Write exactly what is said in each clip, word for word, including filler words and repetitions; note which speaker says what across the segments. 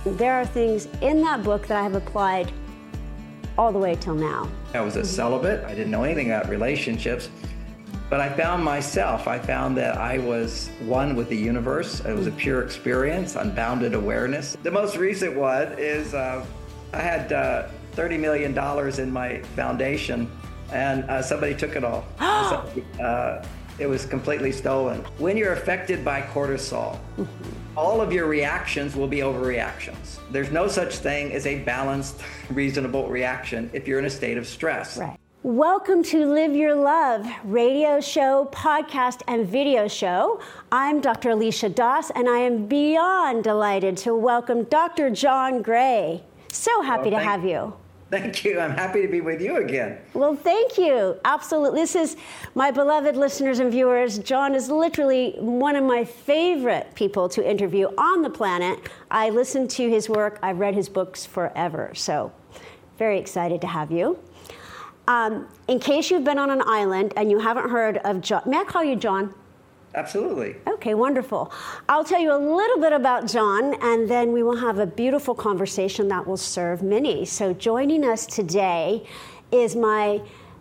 Speaker 1: There are things in that book that I have applied all the way till now.
Speaker 2: I was a celibate. I didn't know anything about relationships, but I found myself. I found that I was one with the universe. It was a pure experience, unbounded awareness. The most recent one is uh, I had uh, thirty million dollars in my foundation, and uh, somebody took it all. so, uh, it was completely stolen. When you're affected by cortisol, all of your reactions will be overreactions. There's no such thing as a balanced, reasonable reaction if you're in a state of stress.
Speaker 1: Right. Welcome to Live Your Love radio show, podcast, and video show. I'm Doctor Alicia Doss, and I am beyond delighted to welcome Doctor John Gray. So happy well, to have you.
Speaker 2: Thank you. I'm happy to be with you again.
Speaker 1: Well, thank you. Absolutely. This is my beloved listeners and viewers. John is literally one of my favorite people to interview on the planet. I listen to his work. I've read his books forever. So very excited to have you. Um, in case you've been on an island and you haven't heard of John, may I call you John?
Speaker 2: Absolutely.
Speaker 1: Okay, wonderful. I'll tell you a little bit about John, and then we will have a beautiful conversation that will serve many. So joining us today is my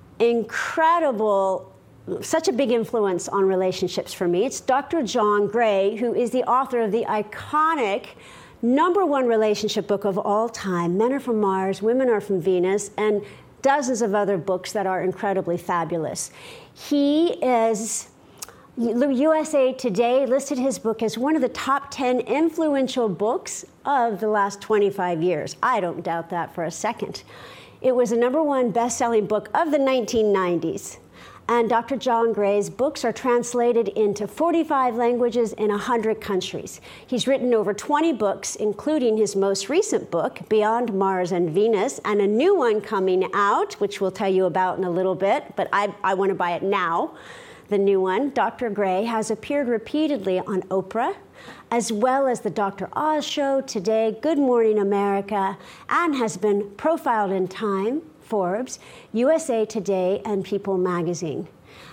Speaker 1: incredible, such a big influence on relationships for me. It's Doctor John Gray, who is the author of the iconic number one relationship book of all time, Men Are From Mars, Women Are From Venus, and dozens of other books that are incredibly fabulous. He is... U S A Today listed his book as one of the top ten influential books of the last twenty-five years. I don't doubt that for a second. It was a number one best-selling book of the nineteen nineties. And Doctor John Gray's books are translated into forty-five languages in one hundred countries. He's written over twenty books, including his most recent book, Beyond Mars and Venus, and a new one coming out, which we'll tell you about in a little bit, but I, I want to buy it now. The new one, Doctor Gray, has appeared repeatedly on Oprah, as well as the Doctor Oz Show, Today, Good Morning America, and has been profiled in Time, Forbes, U S A Today, and People magazine.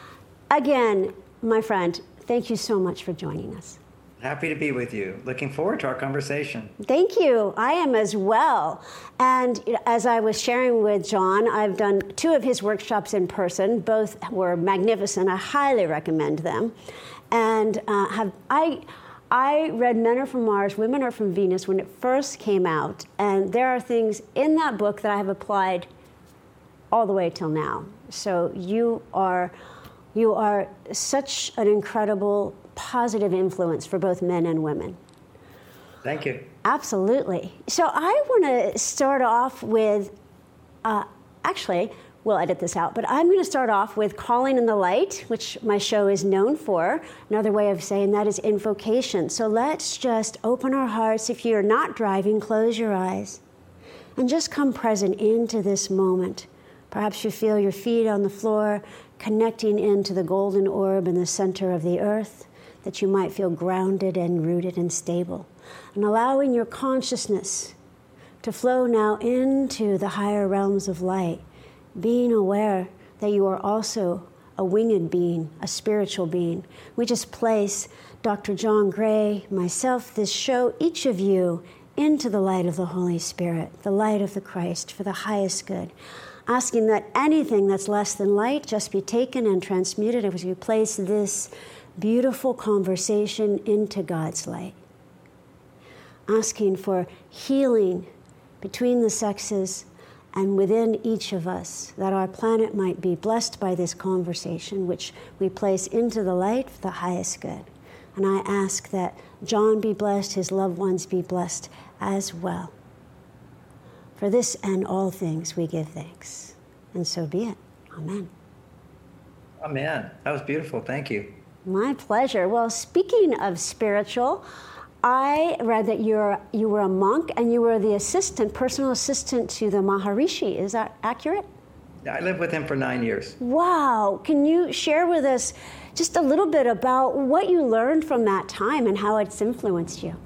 Speaker 1: Again, my friend, thank you so much for joining us.
Speaker 2: Happy to be with you. Looking forward to our conversation.
Speaker 1: Thank you. I am as well. And as I was sharing with John, I've done two of his workshops in person. Both were magnificent. I highly recommend them. And uh, have I, I read Men Are From Mars, Women Are From Venus when it first came out. And there are things in that book that I have applied all the way till now. So you are, you are such an incredible positive influence for both men and women.
Speaker 2: Thank you.
Speaker 1: Absolutely. So I want to start off with, uh, actually, we'll edit this out, but I'm going to start off with Calling in the Light, which my show is known for. Another way of saying that is invocation. So let's just open our hearts. If you're not driving, close your eyes and just come present into this moment. Perhaps you feel your feet on the floor connecting into the golden orb in the center of the earth, that you might feel grounded and rooted and stable. And allowing your consciousness to flow now into the higher realms of light, being aware that you are also a winged being, a spiritual being. We just place Doctor John Gray, myself, this show, each of you, into the light of the Holy Spirit, the light of the Christ, for the highest good. Asking that anything that's less than light just be taken and transmuted as we place this beautiful conversation into God's light. Asking for healing between the sexes and within each of us, that our planet might be blessed by this conversation, which we place into the light for the highest good. And I ask that John be blessed, his loved ones be blessed as well. For this and all things we give thanks. And so be it. Amen.
Speaker 2: Amen. That was beautiful. Thank you.
Speaker 1: My pleasure. Well, speaking of spiritual, I read that you're you were a monk and you were the assistant, personal assistant to the Maharishi. Is that accurate?
Speaker 2: I lived with him for nine years.
Speaker 1: Wow. Can you share with us just a little bit about what you learned from that time and how it's influenced you?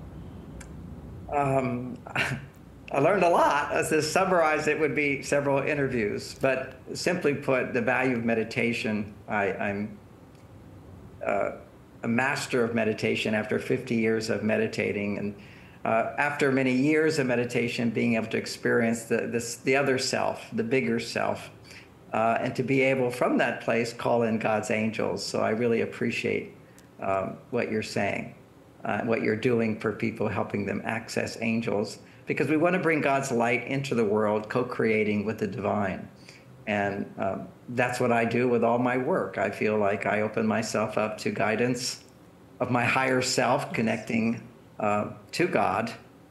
Speaker 2: Um, I learned a lot. As to summarize, it would be several interviews. But simply put, the value of meditation, I, I'm uh, a master of meditation after fifty years of meditating. And uh, after many years of meditation, being able to experience the, this, the other self, the bigger self, uh, and to be able from that place call in God's angels. So I really appreciate um, what you're saying, uh, what you're doing for people, helping them access angels, because we want to bring God's light into the world, co-creating with the divine. And um, that's what I do with all my work. I feel like I open myself up to guidance of my higher self, connecting uh, to God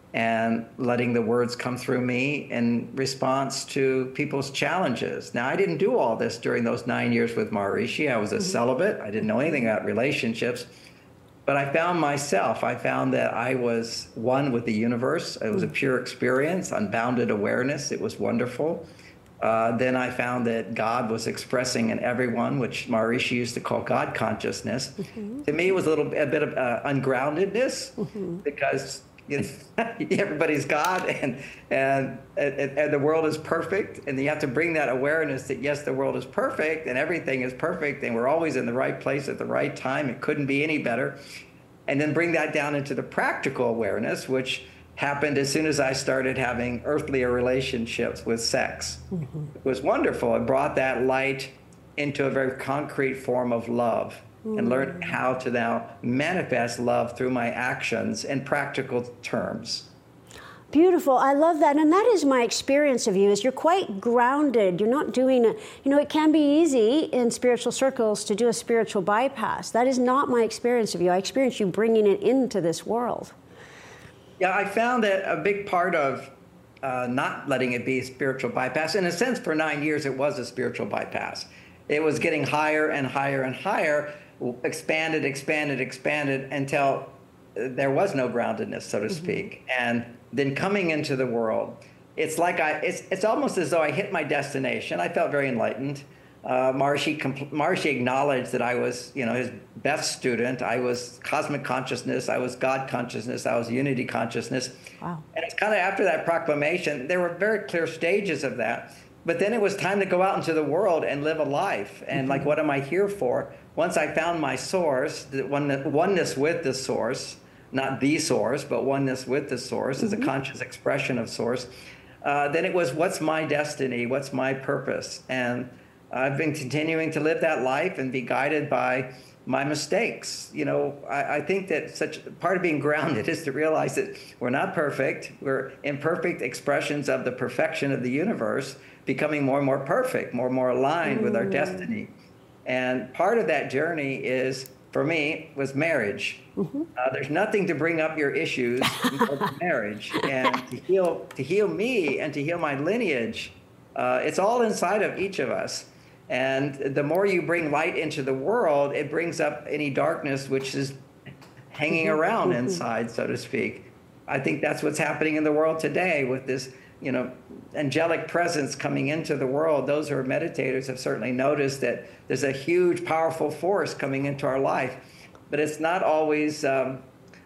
Speaker 2: and letting the words come through me in response to people's challenges. Now, I didn't do all this during those nine years with Maharishi. I was a mm-hmm. celibate. I didn't know anything about relationships. But I found myself. I found that I was one with the universe. It was a pure experience, unbounded awareness. It was wonderful. Uh, then I found that God was expressing in everyone, which Maharishi used to call God consciousness. Mm-hmm. To me, it was a little a bit of uh, ungroundedness, mm-hmm. because you know, everybody's God, and, and and and the world is perfect, and you have to bring that awareness that yes, the world is perfect, and everything is perfect, and we're always in the right place at the right time. It couldn't be any better, and then bring that down into the practical awareness, which happened as soon as I started having earthlier relationships with sex. Mm-hmm. It was wonderful. It brought that light into a very concrete form of love, mm-hmm. and learned how to now manifest love through my actions in practical terms.
Speaker 1: Beautiful. I love that. And that is my experience of you, is you're quite grounded. You're not doing a, you know, it can be easy in spiritual circles to do a spiritual bypass. That is not my experience of you. I experience you bringing it into this world.
Speaker 2: Yeah, I found that a big part of uh, not letting it be a spiritual bypass, in a sense, for nine years, it was a spiritual bypass. It was getting higher and higher and higher, expanded, expanded, expanded, until there was no groundedness, so to speak. Mm-hmm. And then coming into the world, it's like I, it's, it's almost as though I hit my destination. I felt very enlightened. Uh, Maharishi, Maharishi acknowledged that I was, you know, his best student. I was cosmic consciousness. I was God consciousness. I was unity consciousness. Wow. And it's kind of after that proclamation, there were very clear stages of that. But then it was time to go out into the world and live a life. And mm-hmm. like, what am I here for? Once I found my source, the oneness with the source, not the source, but oneness with the source, mm-hmm. as a conscious expression of source, uh, then it was, what's my destiny? What's my purpose? And I've been continuing to live that life and be guided by my mistakes. You know, I, I think that such part of being grounded is to realize that we're not perfect. We're imperfect expressions of the perfection of the universe, becoming more and more perfect, more and more aligned mm. with our destiny. And part of that journey is, for me, was marriage. Mm-hmm. Uh, there's nothing to bring up your issues before marriage, and to heal, to heal me and to heal my lineage. Uh, it's all inside of each of us. And the more you bring light into the world, it brings up any darkness which is hanging around inside, so to speak. I think that's what's happening in the world today with this, you know, angelic presence coming into the world. Those who are meditators have certainly noticed that there's a huge, powerful force coming into our life. But it's not always um,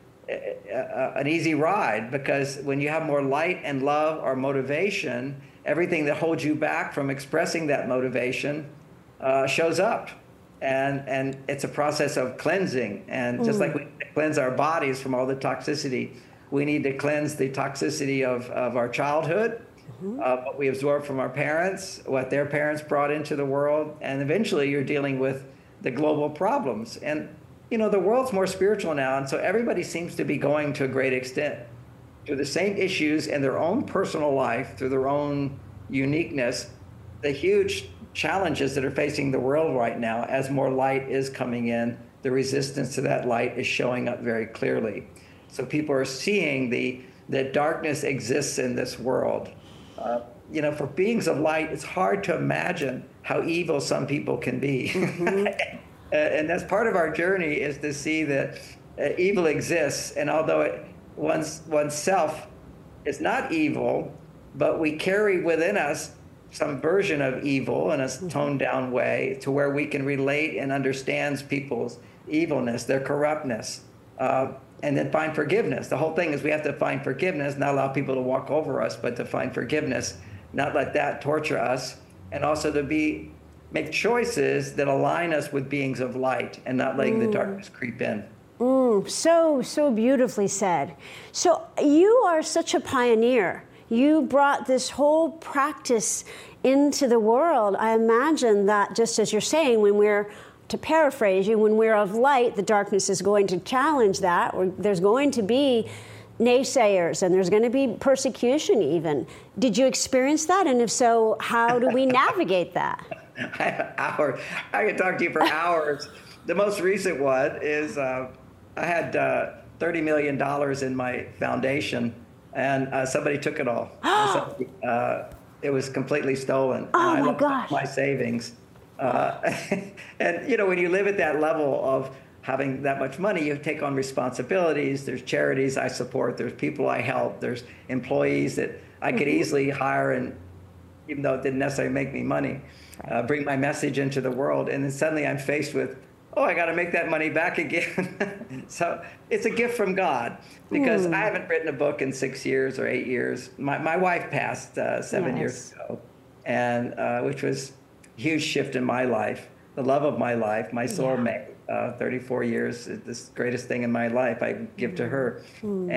Speaker 2: a, a, an easy ride, because when you have more light and love or motivation, everything that holds you back from expressing that motivation uh, shows up. And and it's a process of cleansing. And just mm. like we cleanse our bodies from all the toxicity, we need to cleanse the toxicity of, of our childhood, mm-hmm. uh, what we absorbed from our parents, what their parents brought into the world. And eventually you're dealing with the global problems. And, you know, the world's more spiritual now. And so everybody seems to be going to a great extent through the same issues in their own personal life, through their own uniqueness, the huge challenges that are facing the world right now. As more light is coming in, the resistance to that light is showing up very clearly. So people are seeing the that darkness exists in this world. Uh, you know, for beings of light, it's hard to imagine how evil some people can be. Mm-hmm. uh, and that's part of our journey, is to see that uh, evil exists, and although it One's, oneself is not evil, but we carry within us some version of evil in a toned down way, to where we can relate and understand people's evilness, their corruptness, uh, and then find forgiveness. The whole thing is we have to find forgiveness, not allow people to walk over us, but to find forgiveness, not let that torture us, and also to be make choices that align us with beings of light and not letting mm. the darkness creep in.
Speaker 1: Mm, so, so beautifully said. So you are such a pioneer. You brought this whole practice into the world. I imagine that, just as you're saying, when we're, to paraphrase you, when we're of light, the darkness is going to challenge that. Or there's going to be naysayers and there's going to be persecution even. Did you experience that? And if so, how do we navigate that?
Speaker 2: Hour. I could talk to you for hours. The most recent one is uh, I had uh, thirty million dollars in my foundation, and uh, somebody took it all. somebody, uh, it was completely stolen.
Speaker 1: Oh,
Speaker 2: and I
Speaker 1: my
Speaker 2: lost
Speaker 1: gosh.
Speaker 2: my savings. Uh, and, you know, when you live at that level of having that much money, you take on responsibilities. There's charities I support. There's people I help. There's employees that I could mm-hmm. easily hire, and even though it didn't necessarily make me money, uh, bring my message into the world. And then suddenly I'm faced with, oh, I got to make that money back again. So it's a gift from God, because mm. I haven't written a book in six years or eight years. My, my wife passed uh, seven yes. years ago, and uh, which was a huge shift in my life, the love of my life, my soulmate. Yeah. Uh, thirty-four years, this greatest thing in my life I give mm. to her. Mm.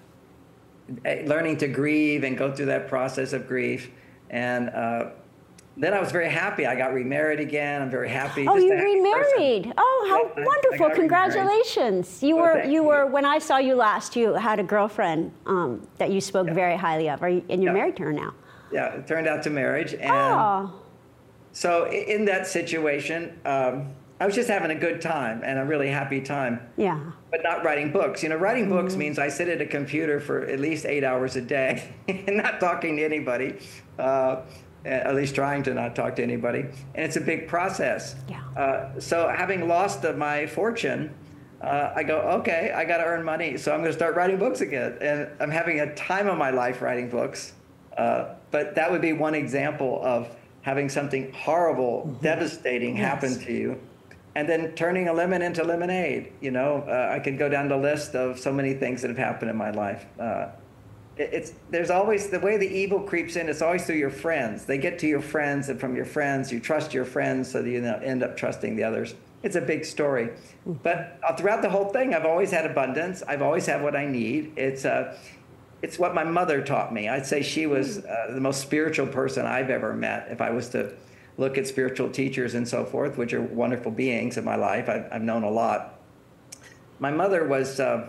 Speaker 2: And learning to grieve and go through that process of grief. And uh, then I was very happy. I got remarried again. I'm very happy.
Speaker 1: Oh,
Speaker 2: just
Speaker 1: you remarried. Person. Oh, how yeah, wonderful. I, I Congratulations. Remarried. You were, you were, when I saw you last, you had a girlfriend um, that you spoke yeah. very highly of, and you're yeah. married to her now. Yeah,
Speaker 2: it turned out to marriage. And
Speaker 1: oh.
Speaker 2: so in that situation, um, I was just having a good time and a really happy time.
Speaker 1: Yeah.
Speaker 2: But not writing books. You know, writing mm-hmm. books means I sit at a computer for at least eight hours a day and not talking to anybody. Uh, at least trying to not talk to anybody. And it's a big process.
Speaker 1: Yeah.
Speaker 2: Uh, so having lost uh, my fortune, uh, I go, okay, I got to earn money. So I'm going to start writing books again. And I'm having a time of my life writing books. Uh, but that would be one example of having something horrible, mm-hmm. devastating yes. happen to you. And then turning a lemon into lemonade. You know, uh, I could go down the list of so many things that have happened in my life. Uh, It's there's always the way the evil creeps in. It's always through your friends. They get to your friends, and from your friends, you trust your friends, so that you end up trusting the others. It's a big story, but throughout the whole thing, I've always had abundance. I've always had what I need. It's uh, it's what my mother taught me. I'd say she was uh, the most spiritual person I've ever met. If I was to look at spiritual teachers and so forth, which are wonderful beings in my life, I've, I've known a lot. My mother was. Uh,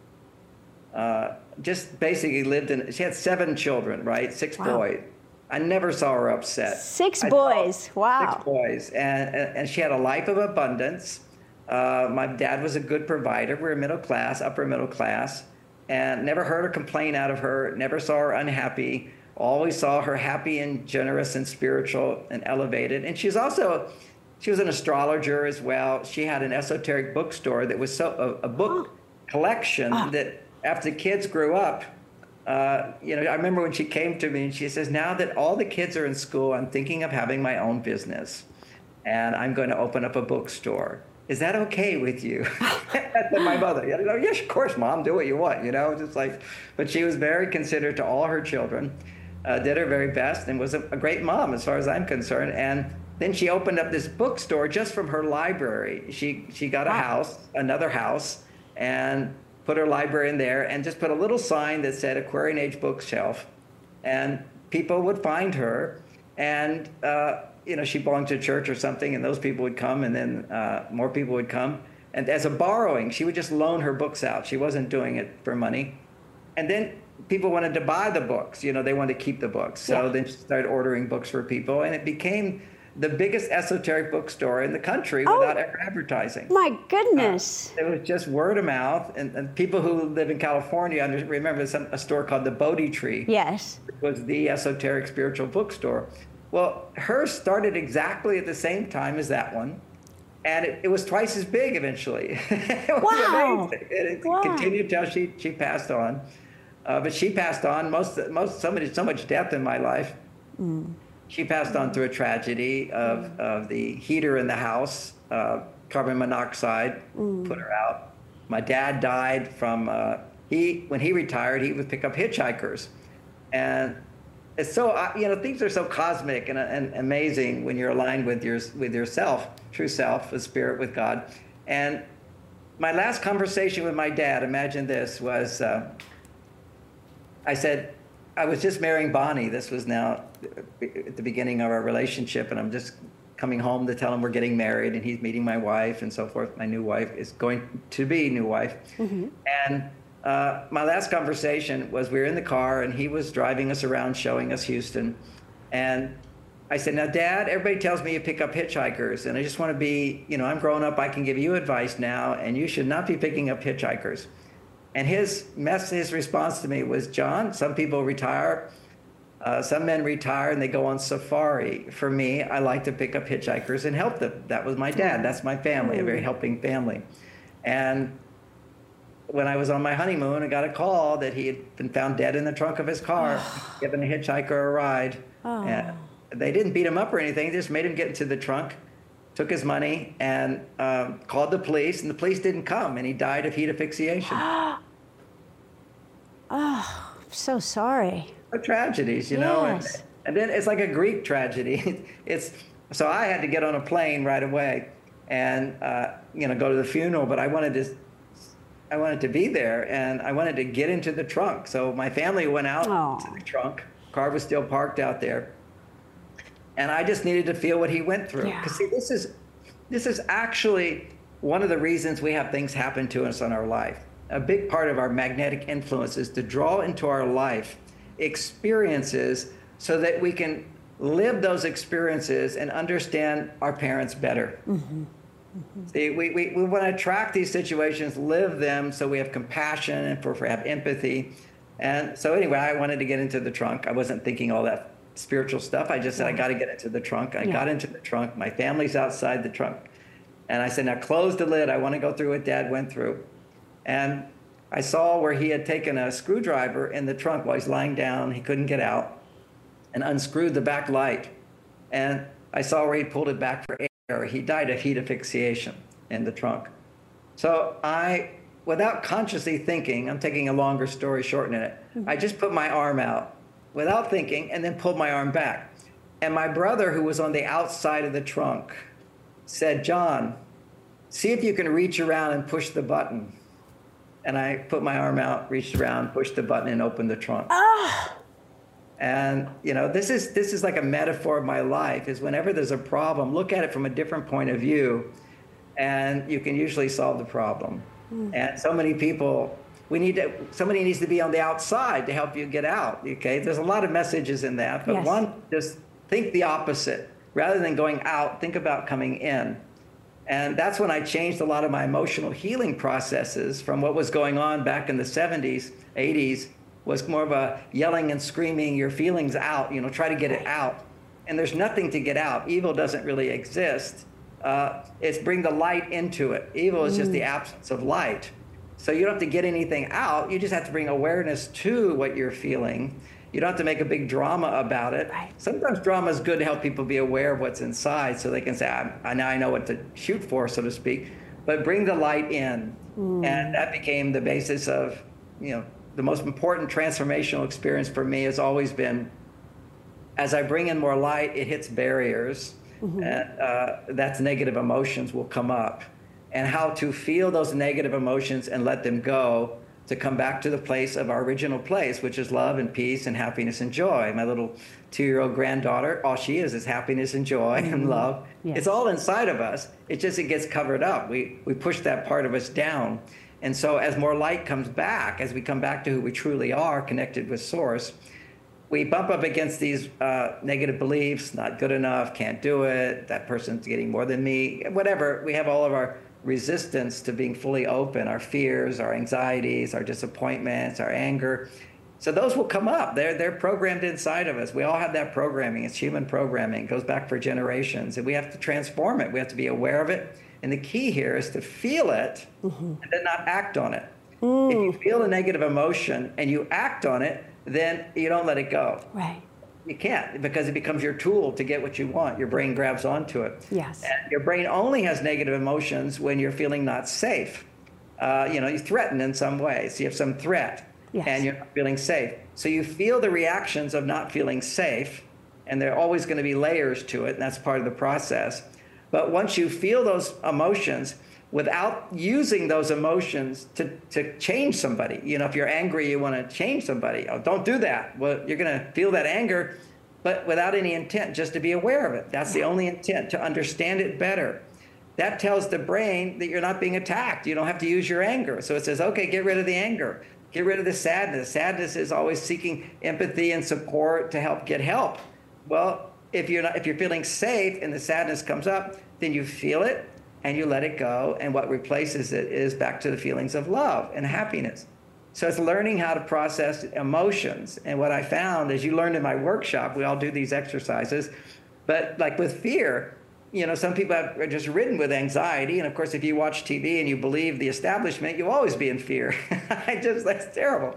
Speaker 2: uh, just basically lived in, she had seven children, right? Six wow. boys. I never saw her upset.
Speaker 1: Six
Speaker 2: I
Speaker 1: boys, wow.
Speaker 2: Six boys, and, and, and she had a life of abundance. Uh, my dad was a good provider. We were middle class, upper middle class, and never heard a complaint out of her, never saw her unhappy, always saw her happy and generous and spiritual and elevated. And she was also, she was an astrologer as well. She had an esoteric bookstore that was so, a, a book oh. collection oh. that after the kids grew up, uh, you know, I remember when she came to me and she says, now that all the kids are in school, I'm thinking of having my own business and I'm going to open up a bookstore. Is that okay with you? That's my mother. You know, yes, of course, Mom, do what you want, you know, just like, but she was very considerate to all her children, uh, did her very best, and was a, a great mom as far as I'm concerned. And then she opened up this bookstore just from her library. She, she got a wow. house, another house, and put her library in there and just put a little sign that said Aquarian Age Bookshelf, and people would find her, and uh, you know, she belonged to a church or something, and those people would come, and then uh, more people would come, and as a borrowing, she would just loan her books out. She wasn't doing it for money, and then people wanted to buy the books. You know, they wanted to keep the books, so yeah. then she started ordering books for people, and it became the biggest esoteric bookstore in the country oh, without ever advertising.
Speaker 1: My goodness.
Speaker 2: Uh, it was just word of mouth. And, and people who live in California under, remember some, a store called the Bodhi Tree.
Speaker 1: Yes.
Speaker 2: It was the esoteric spiritual bookstore. Well, hers started exactly at the same time as that one. And it, it was twice as big eventually. It was
Speaker 1: wow.
Speaker 2: amazing. It, it
Speaker 1: wow.
Speaker 2: continued till she, she passed on. Uh, but she passed on. Most, most somebody, so much death in my life. Mm. She passed on through a tragedy of, of the heater in the house, uh, carbon monoxide, mm. put her out. My dad died from, uh, he when he retired, he would pick up hitchhikers. And it's so, uh, you know, things are so cosmic and, and amazing when you're aligned with, your, with yourself, true self, with spirit, with God. And my last conversation with my dad, imagine this, was uh, I said, I was just marrying Bonnie. This was now at the beginning of our relationship, and I'm just coming home to tell him we're getting married, and he's meeting my wife and so forth. My new wife is going to be new wife. Mm-hmm. And uh, my last conversation was we were in the car, and he was driving us around, showing us Houston. And I said, now, Dad, everybody tells me you pick up hitchhikers, and I just want to be, you know, I'm grown up, I can give you advice now, and you should not be picking up hitchhikers. And his mess, his response to me was, John, some people retire, uh, some men retire and they go on safari. For me, I like to pick up hitchhikers and help them. That was my dad. That's my family, a very helping family. And when I was on my honeymoon, I got a call that he had been found dead in the trunk of his car, giving a hitchhiker a ride. Oh. And they didn't beat him up or anything. They just made him get into the trunk, took his money, and um, called the police, and the police didn't come, and he died of heat asphyxiation.
Speaker 1: Oh, I'm so sorry.
Speaker 2: The tragedies, you
Speaker 1: yes.
Speaker 2: know, and, and then it's like a Greek tragedy. It's so I had to get on a plane right away, and uh, you know, go to the funeral. But I wanted to, I wanted to be there, and I wanted to get into the trunk. So my family went out oh. to the trunk. Car was still parked out there. And I just needed to feel what he went through. Because yeah. see, this is this is actually one of the reasons we have things happen to us in our life. A big part of our magnetic influence is to draw into our life experiences so that we can live those experiences and understand our parents better. Mm-hmm. Mm-hmm. See, we, we, we want to attract these situations, live them so we have compassion and for, for have empathy. And so anyway, I wanted to get into the trunk. I wasn't thinking all that spiritual stuff. I just said, I got to get into the trunk. I yeah. got into the trunk. My family's outside the trunk. And I said, now close the lid. I want to go through what Dad went through. And I saw where he had taken a screwdriver in the trunk while he's lying down. He couldn't get out, and unscrewed the back light. And I saw where he pulled it back for air. He died of heat asphyxiation in the trunk. So I, without consciously thinking, I'm taking a longer story, shortening it, mm-hmm. I just put my arm out without thinking, and then pulled my arm back. And my brother, who was on the outside of the trunk, said, John, see if you can reach around and push the button. And I put my arm out, reached around, pushed the button, and opened the trunk.
Speaker 1: Ah.
Speaker 2: And, you know, this is this is like a metaphor of my life, is whenever there's a problem, look at it from a different point of view, and you can usually solve the problem. Mm. And so many people, we need to, somebody needs to be on the outside to help you get out, okay? There's a lot of messages in that, but
Speaker 1: yes.
Speaker 2: one, just think the opposite. Rather than going out, think about coming in. And that's when I changed a lot of my emotional healing processes from what was going on back in the seventies, eighties, was more of a yelling and screaming your feelings out, you know, try to get it out. And there's nothing to get out. Evil doesn't really exist. Uh, it's bring the light into it. Evil is just the absence of light. So you don't have to get anything out. You just have to bring awareness to what you're feeling. You don't have to make a big drama about it.
Speaker 1: Right.
Speaker 2: Sometimes drama is good to help people be aware of what's inside so they can say, I, I now I know what to shoot for, so to speak. But bring the light in. Mm. And that became the basis of, you know, the most important transformational experience for me has always been, as I bring in more light, it hits barriers. Mm-hmm. And uh, that's negative emotions will come up. And how to feel those negative emotions and let them go, to come back to the place of our original place, which is love and peace and happiness and joy. My little two-year-old granddaughter, all she is is happiness and joy mm-hmm. and love. Yes. It's all inside of us. It just, it gets covered up. We, we push that part of us down. And so as more light comes back, as we come back to who we truly are, connected with Source, we bump up against these uh, negative beliefs, not good enough, can't do it, that person's getting more than me, whatever. We have all of our resistance to being fully open, our fears, our anxieties, our disappointments, our anger. So those will come up. They're, they're programmed inside of us. We all have that programming. It's human programming. It goes back for generations. And we have to transform it. We have to be aware of it. And the key here is to feel it mm-hmm. and then not act on it. Mm. If you feel a negative emotion and you act on it, then you don't let it go.
Speaker 1: Right.
Speaker 2: You can't, because it becomes your tool to get what you want. Your brain grabs onto it.
Speaker 1: Yes.
Speaker 2: And your brain only has negative emotions when you're feeling not safe. Uh, you know, you're threatened in some way. So you have some threat yes. and you're not feeling safe. So you feel the reactions of not feeling safe, and there are always going to be layers to it, and that's part of the process. But once you feel those emotions, without using those emotions to, to change somebody. You know, if you're angry, you want to change somebody. Oh, don't do that. Well, you're going to feel that anger, but without any intent, just to be aware of it. That's the only intent, to understand it better. That tells the brain that you're not being attacked. You don't have to use your anger. So it says, okay, get rid of the anger. Get rid of the sadness. Sadness is always seeking empathy and support to help get help. Well, if you're not, if you're feeling safe and the sadness comes up, then you feel it and you let it go. And what replaces it is back to the feelings of love and happiness. So it's learning how to process emotions. And what I found, as you learned in my workshop, we all do these exercises, but like with fear, you know, some people have, are just ridden with anxiety. And of course, if you watch T V and you believe the establishment, you'll always be in fear. I just, that's terrible.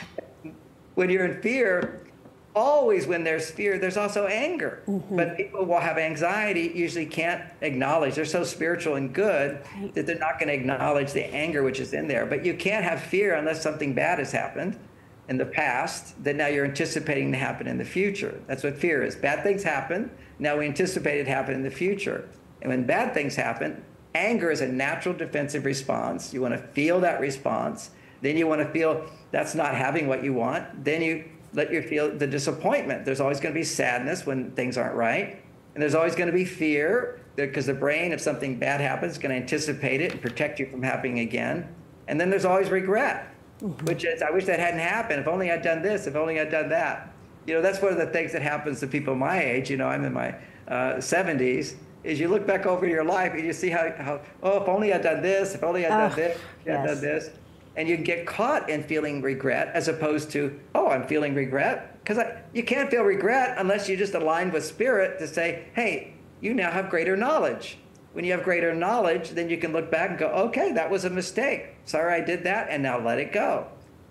Speaker 2: When you're in fear, always when there's fear, there's also anger. Mm-hmm. But people will have anxiety, usually can't acknowledge. They're so spiritual and good right. that they're not going to acknowledge the anger which is in there. But you can't have fear unless something bad has happened in the past that now you're anticipating to happen in the future. That's what fear is. Bad things happen. Now we anticipate it happen in the future. And when bad things happen, anger is a natural defensive response. You want to feel that response. Then you want to feel that's not having what you want. Then you let you feel the disappointment. There's always going to be sadness when things aren't right. And there's always going to be fear, because the brain, if something bad happens, is going to anticipate it and protect you from happening again. And then there's always regret, mm-hmm. which is, I wish that hadn't happened. If only I'd done this, if only I'd done that. You know, that's one of the things that happens to people my age. You know, I'm in my uh, seventies, is you look back over your life and you see how, how oh, if only I'd done this, if only I'd
Speaker 1: oh,
Speaker 2: done this, if yes. I'd done this. And you get caught in feeling regret as opposed to, oh, I'm feeling regret. Because you can't feel regret unless you just align with spirit to say, hey, you now have greater knowledge. When you have greater knowledge, then you can look back and go, okay, that was a mistake. Sorry I did that, and now let it go.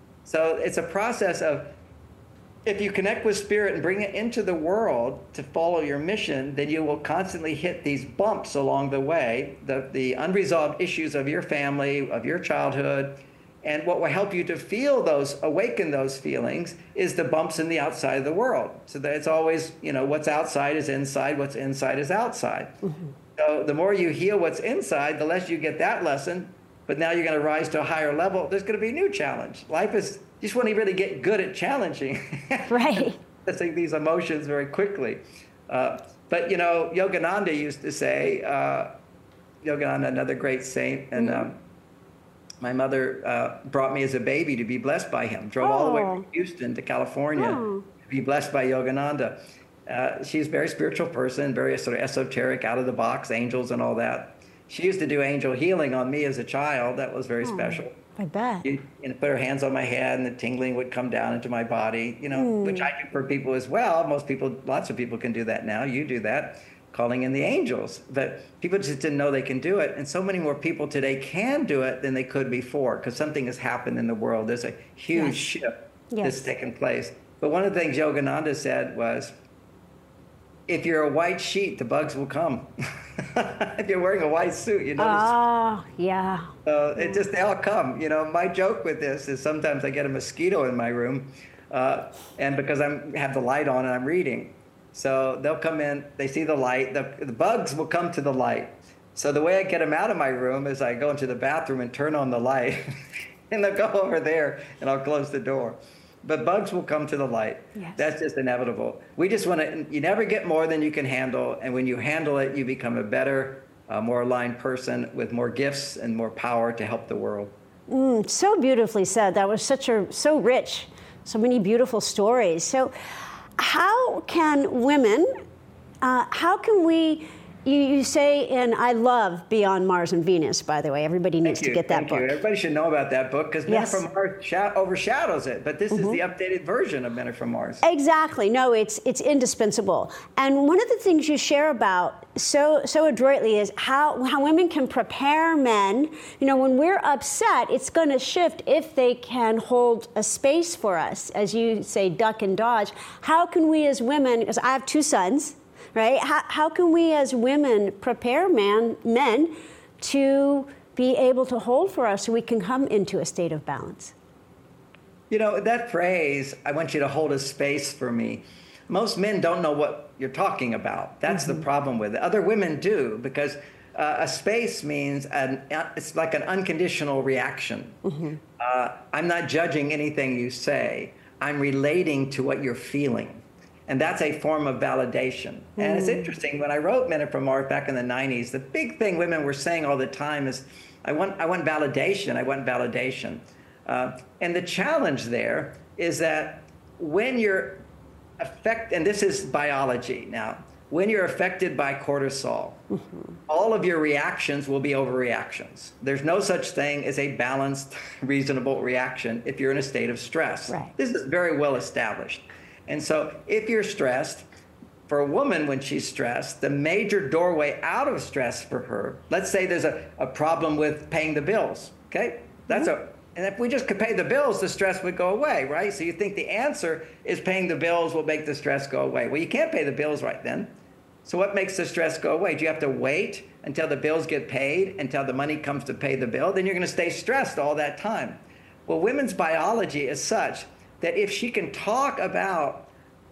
Speaker 2: So it's a process of, if you connect with spirit and bring it into the world to follow your mission, then you will constantly hit these bumps along the way, the, the unresolved issues of your family, of your childhood. And what will help you to feel those, awaken those feelings, is the bumps in the outside of the world. So that it's always, you know, what's outside is inside, what's inside is outside. Mm-hmm. So the more you heal what's inside, the less you get that lesson. But now you're going to rise to a higher level. There's going to be a new challenge. Life is, you just want to really get good at challenging.
Speaker 1: Right.
Speaker 2: Processing these emotions very quickly. Uh, but, you know, Yogananda used to say, uh, Yogananda, another great saint, and mm-hmm. um, my mother uh, brought me as a baby to be blessed by him, drove oh. all the way from Houston to California oh. to be blessed by Yogananda. Uh, she's a very spiritual person, very sort of esoteric, out of the box, angels and all that. She used to do angel healing on me as a child. That was very oh, special.
Speaker 1: I bet.
Speaker 2: You, you know, put her hands on my head and the tingling would come down into my body, you know, mm. which I do for people as well. Most people, lots of people can do that now. You do that, calling in the angels. But people just didn't know they can do it. And so many more people today can do it than they could before, because something has happened in the world. There's a huge yes. shift yes. that's taken place. But one of the things Yogananda said was, if you're a white sheet, the bugs will come. If you're wearing a white suit, you notice.
Speaker 1: Oh, yeah.
Speaker 2: So it just, they all come. You know, my joke with this is sometimes I get a mosquito in my room, uh, and because I have the light on and I'm reading. So they'll come in, they see the light, the, the bugs will come to the light. So the way I get them out of my room is I go into the bathroom and turn on the light, and they'll go over there, and I'll close the door. But bugs will come to the light. Yes. That's just inevitable. We just want to, you never get more than you can handle. And when you handle it, you become a better, uh, more aligned person with more gifts and more power to help the world.
Speaker 1: Mm, so beautifully said. That was such a, so rich, so many beautiful stories. So how can women, uh, how can we, You, you say, and I love Beyond Mars and Venus, by the way. Everybody needs
Speaker 2: Thank
Speaker 1: to
Speaker 2: you.
Speaker 1: get that
Speaker 2: Thank
Speaker 1: book.
Speaker 2: You. Everybody should know about that book, because Men
Speaker 1: yes.
Speaker 2: Are From Mars sh- overshadows it. But this mm-hmm. is the updated version of Men Are From Mars.
Speaker 1: Exactly. No, it's it's indispensable. And one of the things you share about so so adroitly is how, how women can prepare men. You know, when we're upset, it's going to shift if they can hold a space for us. As you say, duck and dodge. How can we as women, because I have two sons, right? How, how can we as women prepare man, men to be able to hold for us so we can come into a state of balance?
Speaker 2: You know, that phrase, I want you to hold a space for me, most men don't know what you're talking about. That's mm-hmm. the problem with it. Other women do, because uh, a space means an, it's like an unconditional reaction. Mm-hmm. uh, I'm not judging anything you say. I'm relating to what you're feeling. And that's a form of validation. Mm. And it's interesting, when I wrote Men Are From Mars back in the nineties, the big thing women were saying all the time is, I want, I want validation, I want validation. Uh, and the challenge there is that when you're affected, and this is biology now, when you're affected by cortisol, mm-hmm. all of your reactions will be overreactions. There's no such thing as a balanced, reasonable reaction if you're in a state of stress.
Speaker 1: Right.
Speaker 2: This is very well established. And so if you're stressed, for a woman when she's stressed, the major doorway out of stress for her, let's say there's a, a problem with paying the bills, okay? That's mm-hmm. a, and if we just could pay the bills, the stress would go away, right? So you think the answer is paying the bills will make the stress go away. Well, you can't pay the bills right then. So what makes the stress go away? Do you have to wait until the bills get paid, until the money comes to pay the bill? Then you're going to stay stressed all that time. Well, women's biology is such that if she can talk about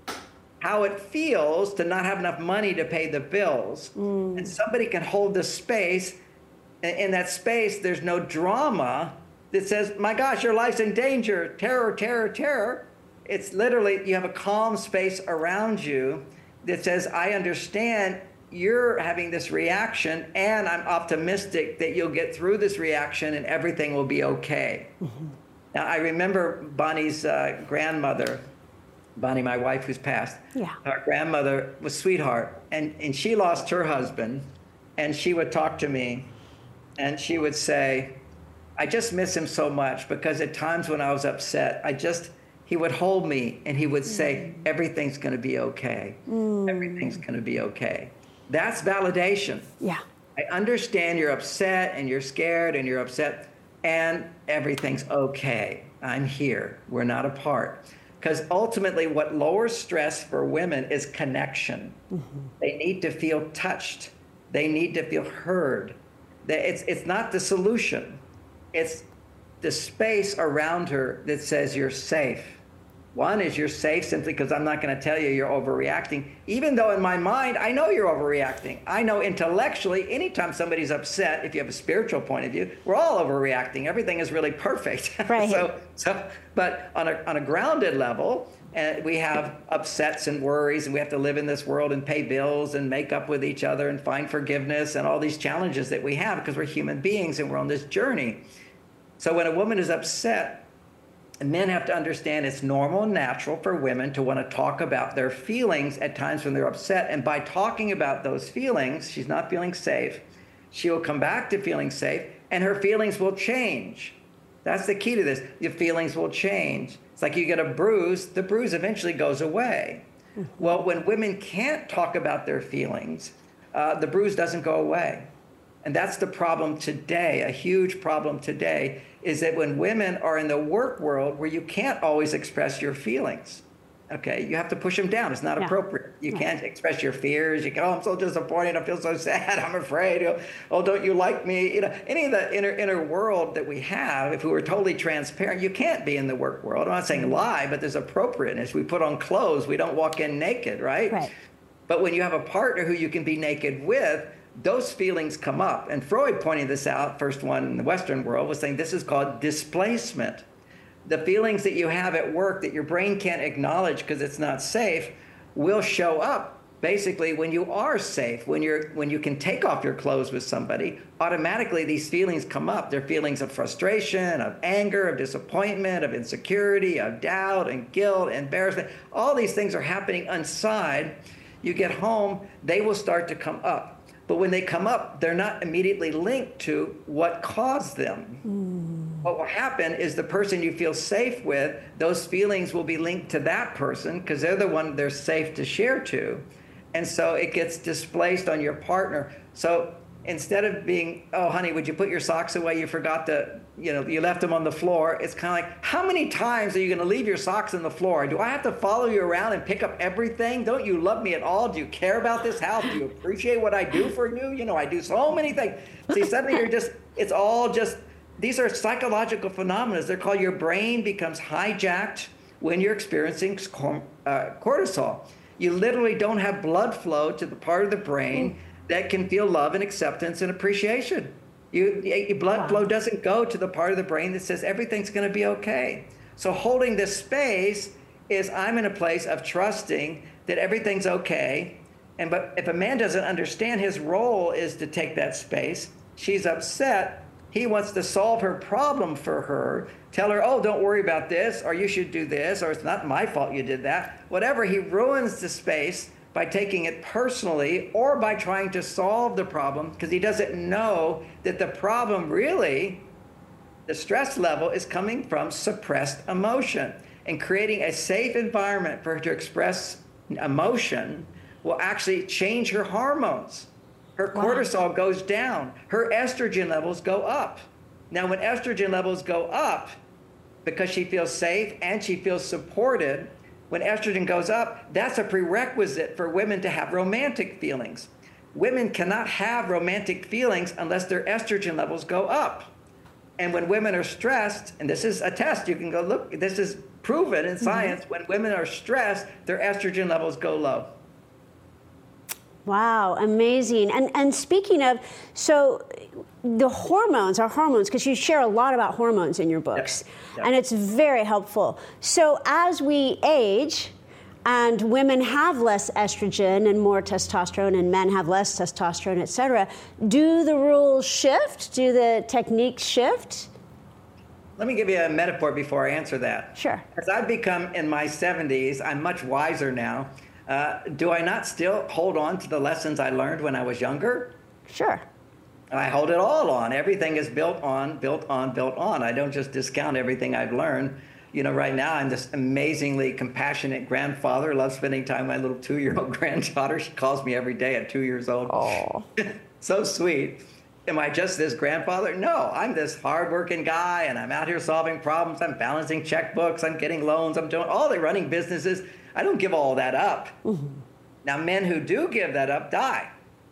Speaker 2: how it feels to not have enough money to pay the bills, mm. and somebody can hold the space, and in that space there's no drama that says, my gosh, your life's in danger, terror, terror, terror. It's literally, you have a calm space around you that says, I understand you're having this reaction, and I'm optimistic that you'll get through this reaction and everything will be okay. Mm-hmm. Now, I remember Bonnie's uh, grandmother, Bonnie, my wife who's passed,
Speaker 1: yeah.
Speaker 2: Our grandmother was a sweetheart, and, and she lost her husband, and she would talk to me, and she would say, I just miss him so much, because at times when I was upset, I just, he would hold me and he would say, mm. everything's going to be okay. Mm. Everything's going to be okay. That's validation.
Speaker 1: Yeah.
Speaker 2: I understand you're upset and you're scared and you're upset, and everything's okay. I'm here. We're not apart. Because ultimately what lowers stress for women is connection. Mm-hmm. They need to feel touched. They need to feel heard. It's, it's not the solution. It's the space around her that says you're safe. One is you're safe simply because I'm not going to tell you you're overreacting, even though in my mind, I know you're overreacting. I know intellectually, anytime somebody's upset, if you have a spiritual point of view, we're all overreacting. Everything is really perfect.
Speaker 1: Right.
Speaker 2: so, so, but on a, on a grounded level, uh, we have upsets and worries, and we have to live in this world and pay bills and make up with each other and find forgiveness and all these challenges that we have because we're human beings and we're on this journey. So when a woman is upset, men have to understand it's normal and natural for women to want to talk about their feelings at times when they're upset. And by talking about those feelings, she's not feeling safe. She will come back to feeling safe, and her feelings will change. That's the key to this. Your feelings will change. It's like you get a bruise, the bruise eventually goes away. Mm-hmm. Well, when women can't talk about their feelings, uh, the bruise doesn't go away. And that's the problem today, a huge problem today, is that when women are in the work world where you can't always express your feelings, okay, you have to push them down. It's not yeah. appropriate. You yeah. can't express your fears. You go, oh, I'm so disappointed. I feel so sad. I'm afraid. Oh, don't you like me? You know, any of the inner inner world that we have, if we were totally transparent, you can't be in the work world. I'm not saying lie, but there's appropriateness. We put on clothes. We don't walk in naked, right?
Speaker 1: Right.
Speaker 2: But when you have a partner who you can be naked with, those feelings come up. And Freud pointing this out, first one in the Western world, was saying this is called displacement. The feelings that you have at work that your brain can't acknowledge because it's not safe will show up basically when you are safe, when you're when you can take off your clothes with somebody. Automatically these feelings come up. They're feelings of frustration, of anger, of disappointment, of insecurity, of doubt and guilt, embarrassment. All these things are happening inside. You get home, they will start to come up. But when they come up, they're not immediately linked to what caused them. Mm. What will happen is the person you feel safe with, those feelings will be linked to that person because they're the one they're safe to share to. And so it gets displaced on your partner. So instead of being, oh, honey, would you put your socks away? You forgot to, you know, you left them on the floor. It's kind of like, how many times are you going to leave your socks on the floor? Do I have to follow you around and pick up everything? Don't you love me at all? Do you care about this house? Do you appreciate what I do for you? You know, I do so many things. See, suddenly you're just, it's all just, these are psychological phenomena. They're called your brain becomes hijacked when you're experiencing uh, cortisol. You literally don't have blood flow to the part of the brain that can feel love and acceptance and appreciation. You, your blood
Speaker 1: Wow.
Speaker 2: flow doesn't go to the part of the brain that says everything's going to be okay. So holding this space is I'm in a place of trusting that everything's okay. And but if a man doesn't understand his role is to take that space, she's upset. He wants to solve her problem for her, tell her, oh, don't worry about this, or you should do this, or it's not my fault you did that. Whatever, he ruins the space by taking it personally or by trying to solve the problem because he doesn't know that the problem really, the stress level is coming from suppressed emotion. And creating a safe environment for her to express emotion will actually change her hormones. Her
Speaker 1: Wow.
Speaker 2: cortisol goes down. Her estrogen levels go up. Now, when estrogen levels go up, because she feels safe and she feels supported, when estrogen goes up, that's a prerequisite for women to have romantic feelings. Women cannot have romantic feelings unless their estrogen levels go up. And when women are stressed, and this is a test, you can go look, this is proven in science, mm-hmm. when women are stressed, their estrogen levels go low.
Speaker 1: Wow, amazing. And and speaking of, so the hormones, our hormones, because you share a lot about hormones in your books,
Speaker 2: Yep. Yep.
Speaker 1: and it's very helpful. So as we age, and women have less estrogen and more testosterone, and men have less testosterone, et cetera, do the rules shift? Do the techniques shift?
Speaker 2: Let me give you a metaphor before I answer that.
Speaker 1: Sure.
Speaker 2: As I've become in my seventies, I'm much wiser now. Uh, do I not still hold on to the lessons I learned when I was younger?
Speaker 1: Sure.
Speaker 2: I hold it all on. Everything is built on, built on, built on. I don't just discount everything I've learned. You know, right now I'm this amazingly compassionate grandfather. Love spending time with my little two-year-old granddaughter. She calls me every day at two years old.
Speaker 1: Oh.
Speaker 2: So sweet. Am I just this grandfather? No, I'm this hardworking guy, and I'm out here solving problems. I'm balancing checkbooks. I'm getting loans. I'm doing all the running businesses. I don't give all that up. Mm-hmm. Now, men who do give that up die.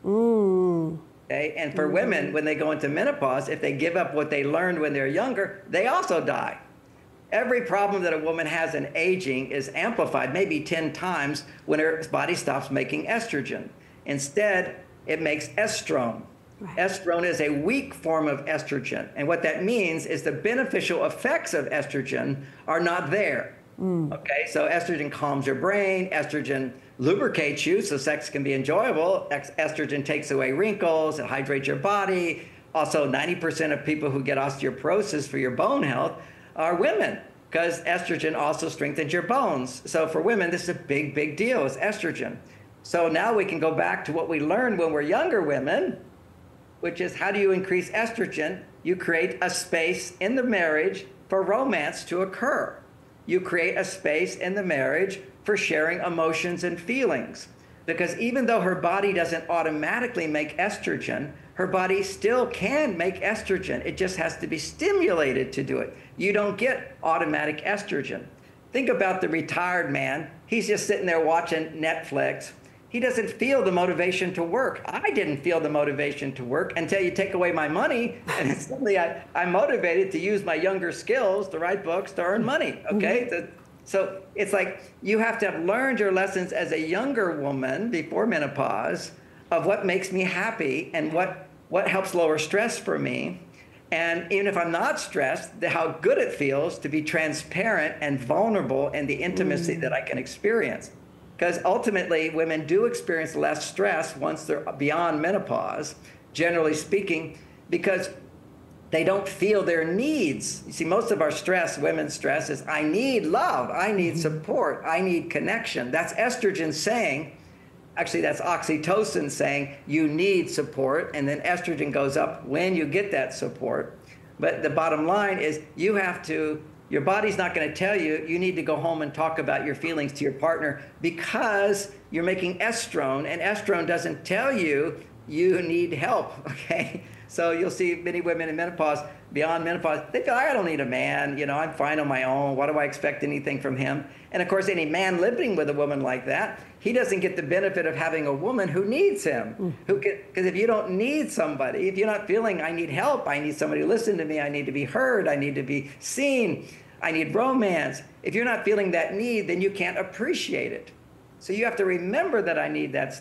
Speaker 1: Mm.
Speaker 2: Okay? And for
Speaker 1: Mm-hmm.
Speaker 2: women, when they go into menopause, if they give up what they learned when they're younger, they also die. Every problem that a woman has in aging is amplified maybe ten times when her body stops making estrogen. Instead, it makes estrone. Right. Estrone is a weak form of estrogen. And what that means is the beneficial effects of estrogen are not there. Mm. Okay, so estrogen calms your brain, estrogen lubricates you so sex can be enjoyable, estrogen takes away wrinkles, it hydrates your body. Also, ninety percent of people who get osteoporosis for your bone health are women, because estrogen also strengthens your bones. So for women, this is a big, big deal, it's estrogen. So now we can go back to what we learned when we're younger women, which is how do you increase estrogen? You create a space in the marriage for romance to occur. You create a space in the marriage for sharing emotions and feelings. Because even though her body doesn't automatically make estrogen, her body still can make estrogen. It just has to be stimulated to do it. You don't get automatic estrogen. Think about the retired man. He's just sitting there watching Netflix. He doesn't feel the motivation to work. I didn't feel the motivation to work until you take away my money, and suddenly I, I'm motivated to use my younger skills to write books to earn money, okay? Mm-hmm. The, so it's like you have to have learned your lessons as a younger woman before menopause of what makes me happy and what, what helps lower stress for me. And even if I'm not stressed, the, how good it feels to be transparent and vulnerable in the intimacy mm. that I can experience. Because ultimately, women do experience less stress once they're beyond menopause, generally speaking, because they don't feel their needs. You see, most of our stress, women's stress, is I need love, I need support, I need connection. That's estrogen saying, actually that's oxytocin saying you need support, and then estrogen goes up when you get that support. But the bottom line is you have to, your body's not going to tell you, you need to go home and talk about your feelings to your partner because you're making estrone, and estrone doesn't tell you you need help, okay? So you'll see many women in menopause, beyond menopause, they feel, I don't need a man, you know, I'm fine on my own. Why do I expect anything from him? And of course, any man living with a woman like that, he doesn't get the benefit of having a woman who needs him. Mm. Who can, because if you don't need somebody, if you're not feeling, I need help, I need somebody to listen to me, I need to be heard, I need to be seen, I need romance. If you're not feeling that need, then you can't appreciate it. So you have to remember that I need that stuff.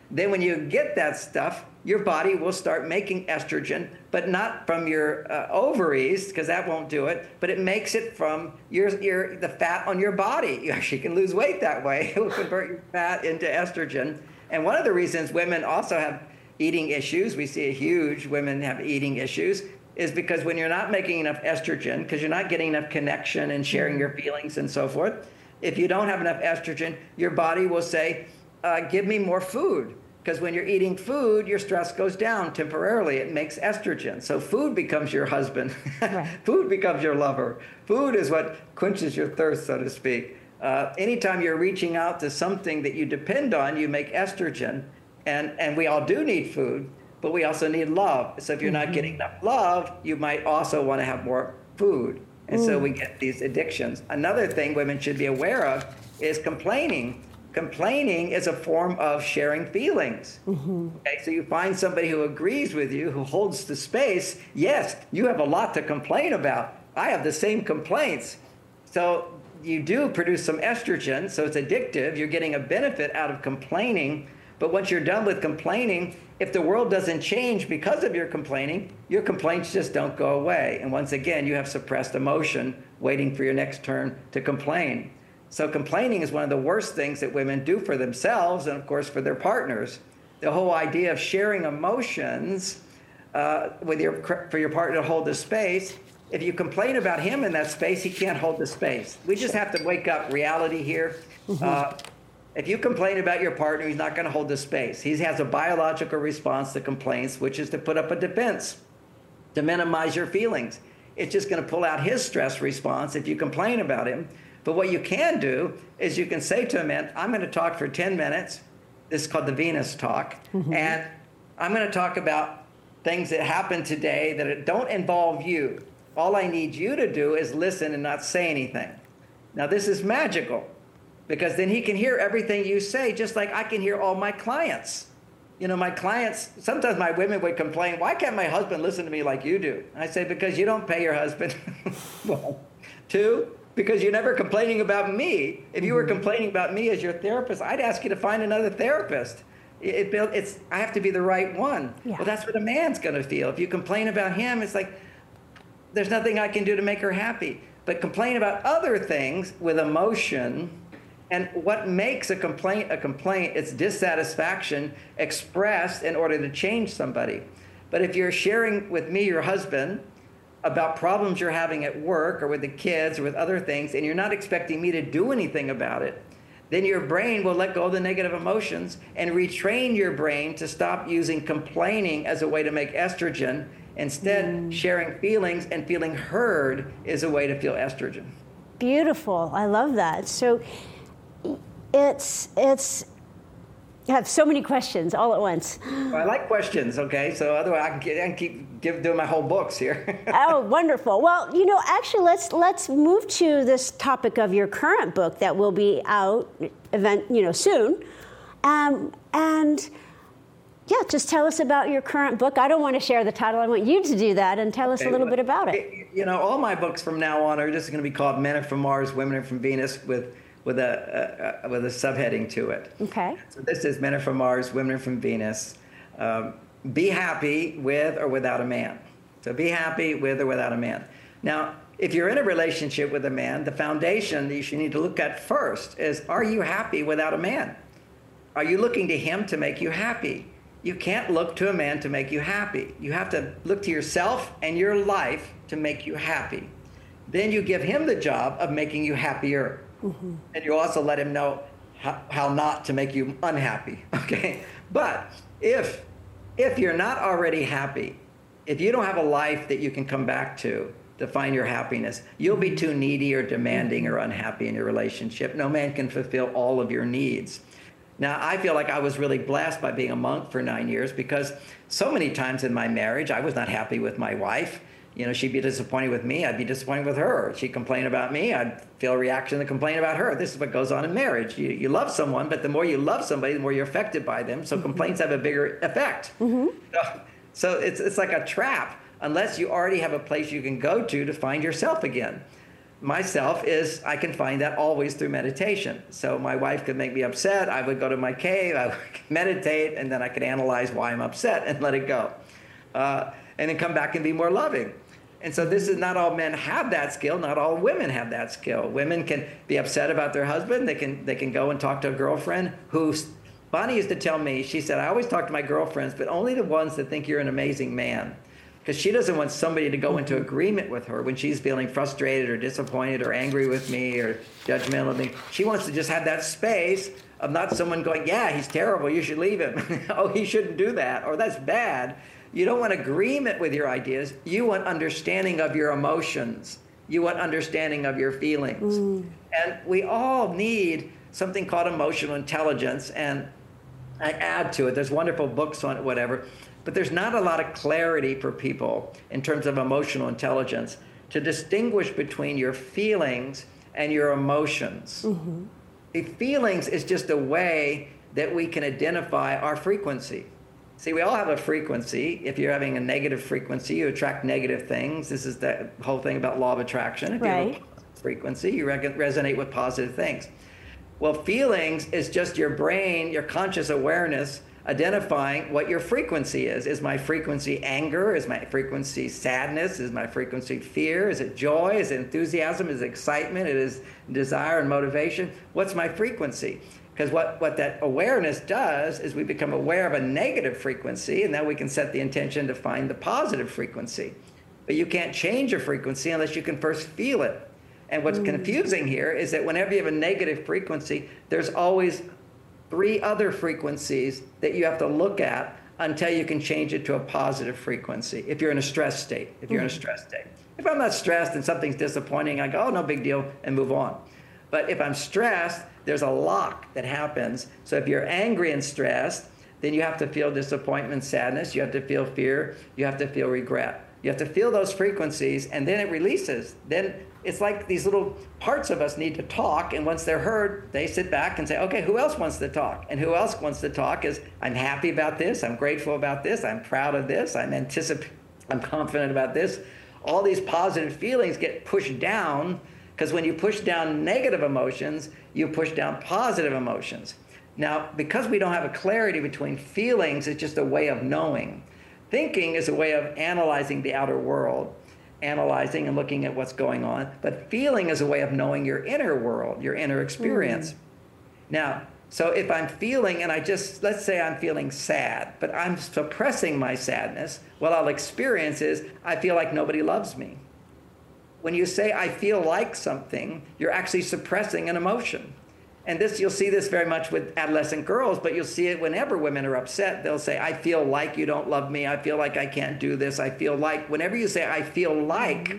Speaker 2: Then when you get that stuff, your body will start making estrogen, but not from your uh, ovaries, because that won't do it, but it makes it from your, your the fat on your body. You actually can lose weight that way. It will convert your fat into estrogen. And one of the reasons women also have eating issues, we see a huge women have eating issues, is because when you're not making enough estrogen, because you're not getting enough connection and sharing your feelings and so forth, if you don't have enough estrogen, your body will say, uh, give me more food. Because when you're eating food, your stress goes down temporarily. It makes estrogen. So food becomes your husband. Right. Food becomes your lover. Food is what quenches your thirst, so to speak. Uh, anytime you're reaching out to something that you depend on, you make estrogen. And, and we all do need food, but we also need love. So if you're mm-hmm. not getting enough love, you might also want to have more food. And mm. so we get these addictions. Another thing women should be aware of is complaining. Complaining is a form of sharing feelings. Mm-hmm. Okay, so you find somebody who agrees with you, who holds the space. Yes, you have a lot to complain about. I have the same complaints. So you do produce some estrogen, so it's addictive. You're getting a benefit out of complaining. But once you're done with complaining, if the world doesn't change because of your complaining, your complaints just don't go away. And once again, you have suppressed emotion waiting for your next turn to complain. So complaining is one of the worst things that women do for themselves and, of course, for their partners. The whole idea of sharing emotions uh, with your, for your partner to hold the space, if you complain about him in that space, he can't hold the space. We just have to wake up reality here. Mm-hmm. Uh, if you complain about your partner, he's not going to hold the space. He has a biological response to complaints, which is to put up a defense, to minimize your feelings. It's just going to pull out his stress response if you complain about him. But what you can do is you can say to a man, I'm going to talk for ten minutes. This is called the Venus talk. Mm-hmm. And I'm going to talk about things that happened today that don't involve you. All I need you to do is listen and not say anything. Now, this is magical because then he can hear everything you say, just like I can hear all my clients. You know, my clients, sometimes my women would complain, why can't my husband listen to me like you do? And I say, because you don't pay your husband. Well, two, because you're never complaining about me. If you were complaining about me as your therapist, I'd ask you to find another therapist. It, it, it's, I have to be the right one. Yeah. Well, that's what a man's going to feel. If you complain about him, it's like, there's nothing I can do to make her happy. But complain about other things with emotion. And what makes a complaint a complaint, it's dissatisfaction expressed in order to change somebody. But if you're sharing with me, your husband, about problems you're having at work or with the kids or with other things, and you're not expecting me to do anything about it, then your brain will let go of the negative emotions and retrain your brain to stop using complaining as a way to make estrogen. Instead, mm. sharing feelings and feeling heard is a way to feel estrogen.
Speaker 1: Beautiful. I love that. So it's, it's, I have so many questions all at once.
Speaker 2: Well, I like questions, okay? So otherwise I can, keep, I can keep give, doing my whole books here.
Speaker 1: Oh, wonderful. Well, you know, actually, let's let's move to this topic of your current book that will be out event, you know, soon. Um, and yeah, just tell us about your current book. I don't want to share the title. I want you to do that and tell us okay, a little well, bit about it.
Speaker 2: You know, all my books from now on are just going to be called Men Are From Mars, Women Are From Venus, with with a, a, a with a subheading to it.
Speaker 1: Okay.
Speaker 2: So this is Men Are From Mars, Women Are From Venus. Um, be happy with or without a man. So be happy with or without a man. Now, if you're in a relationship with a man, the foundation that you should need to look at first is, are you happy without a man? Are you looking to him to make you happy? You can't look to a man to make you happy. You have to look to yourself and your life to make you happy. Then you give him the job of making you happier. Mm-hmm. And you also let him know how, how not to make you unhappy, okay? But if, if you're not already happy, if you don't have a life that you can come back to to find your happiness, you'll be too needy or demanding or unhappy in your relationship. No man can fulfill all of your needs. Now, I feel like I was really blessed by being a monk for nine years because so many times in my marriage, I was not happy with my wife. You know, she'd be disappointed with me. I'd be disappointed with her. She'd complain about me. I'd feel a reaction to complain about her. This is what goes on in marriage. You, you love someone, but the more you love somebody, the more you're affected by them. So mm-hmm. complaints have a bigger effect. Mm-hmm. So, so it's, it's like a trap unless you already have a place you can go to to find yourself again. myself is I can find that always through meditation. So my wife could make me upset. I would go to my cave, I would meditate, and then I could analyze why I'm upset and let it go. Uh, and then come back and be more loving. And so this is not all men have that skill. Not all women have that skill. Women can be upset about their husband. They can they can go and talk to a girlfriend who, Bonnie used to tell me, she said, I always talk to my girlfriends, but only the ones that think you're an amazing man. Because she doesn't want somebody to go into agreement with her when she's feeling frustrated or disappointed or angry with me or judgmental of me. She wants to just have that space of not someone going, yeah, he's terrible, you should leave him. Oh, he shouldn't do that, or that's bad. You don't want agreement with your ideas. You want understanding of your emotions. You want understanding of your feelings. Mm. And we all need something called emotional intelligence. And I add to it, there's wonderful books on it, whatever. But there's not a lot of clarity for people in terms of emotional intelligence to distinguish between your feelings and your emotions. Mm-hmm. The feelings is just a way that we can identify our frequency. See, we all have a frequency. If you're having a negative frequency, you attract negative things. This is the whole thing about law of attraction. If
Speaker 1: right.
Speaker 2: you have a positive frequency, you re- resonate with positive things. Well, feelings is just your brain, your conscious awareness, identifying what your frequency is. Is my frequency anger? Is my frequency sadness? Is my frequency fear? Is it joy? Is it enthusiasm? Is it excitement? It is desire and motivation? What's my frequency? Because what, what that awareness does is we become aware of a negative frequency, and then we can set the intention to find the positive frequency. But you can't change your frequency unless you can first feel it. And what's mm. confusing here is that whenever you have a negative frequency, there's always three other frequencies that you have to look at until you can change it to a positive frequency if you're in a stress state, if you're mm. in a stress state. If I'm not stressed and something's disappointing, I go, oh, no big deal, and move on. But if I'm stressed, there's a lock that happens. So if you're angry and stressed, then you have to feel disappointment, sadness, you have to feel fear, you have to feel regret. You have to feel those frequencies, and then it releases. Then it's like these little parts of us need to talk, and once they're heard, they sit back and say, okay, who else wants to talk? And who else wants to talk is, I'm happy about this, I'm grateful about this, I'm proud of this, I'm anticipating, I'm confident about this. All these positive feelings get pushed down, because when you push down negative emotions, you push down positive emotions. Now, because we don't have a clarity between feelings, it's just a way of knowing. Thinking is a way of analyzing the outer world, analyzing and looking at what's going on. But feeling is a way of knowing your inner world, your inner experience. Mm. Now, so if I'm feeling, and I just, let's say I'm feeling sad, but I'm suppressing my sadness, what I'll experience is I feel like nobody loves me. When you say, I feel like something, you're actually suppressing an emotion. And this, you'll see this very much with adolescent girls, but you'll see it whenever women are upset. They'll say, I feel like you don't love me. I feel like I can't do this. I feel like, whenever you say, I feel like,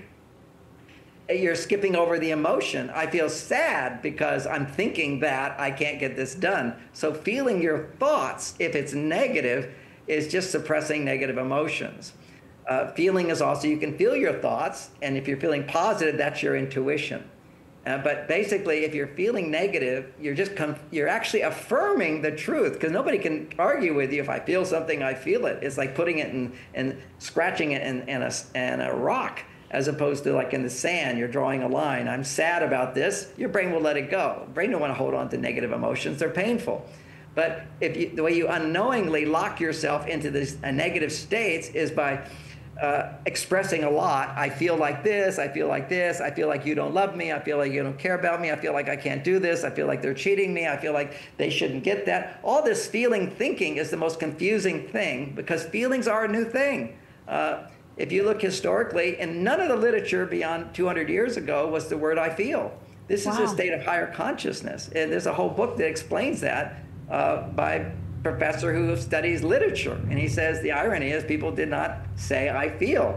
Speaker 2: you're skipping over the emotion. I feel sad because I'm thinking that I can't get this done. So feeling your thoughts, if it's negative, is just suppressing negative emotions. Uh, feeling is also, you can feel your thoughts, and if you're feeling positive, that's your intuition. Uh, but basically, if you're feeling negative, you're just com- you're actually affirming the truth, because nobody can argue with you. If I feel something, I feel it. It's like putting it in and scratching it in, in, a, in a rock, as opposed to like in the sand, you're drawing a line. I'm sad about this. Your brain will let it go. Brain don't want to hold on to negative emotions. They're painful. But if you, the way you unknowingly lock yourself into these uh, negative states is by Uh, expressing a lot. I feel like this, I feel like this, I feel like you don't love me, I feel like you don't care about me, I feel like I can't do this, I feel like they're cheating me, I feel like they shouldn't get that. All this feeling thinking is the most confusing thing, because feelings are a new thing. Uh, if you look historically, and none of the literature beyond two hundred years ago was the word I feel. This wow. is a state of higher consciousness. And there's a whole book that explains that uh, by professor who studies literature, and he says the irony is people did not say I feel.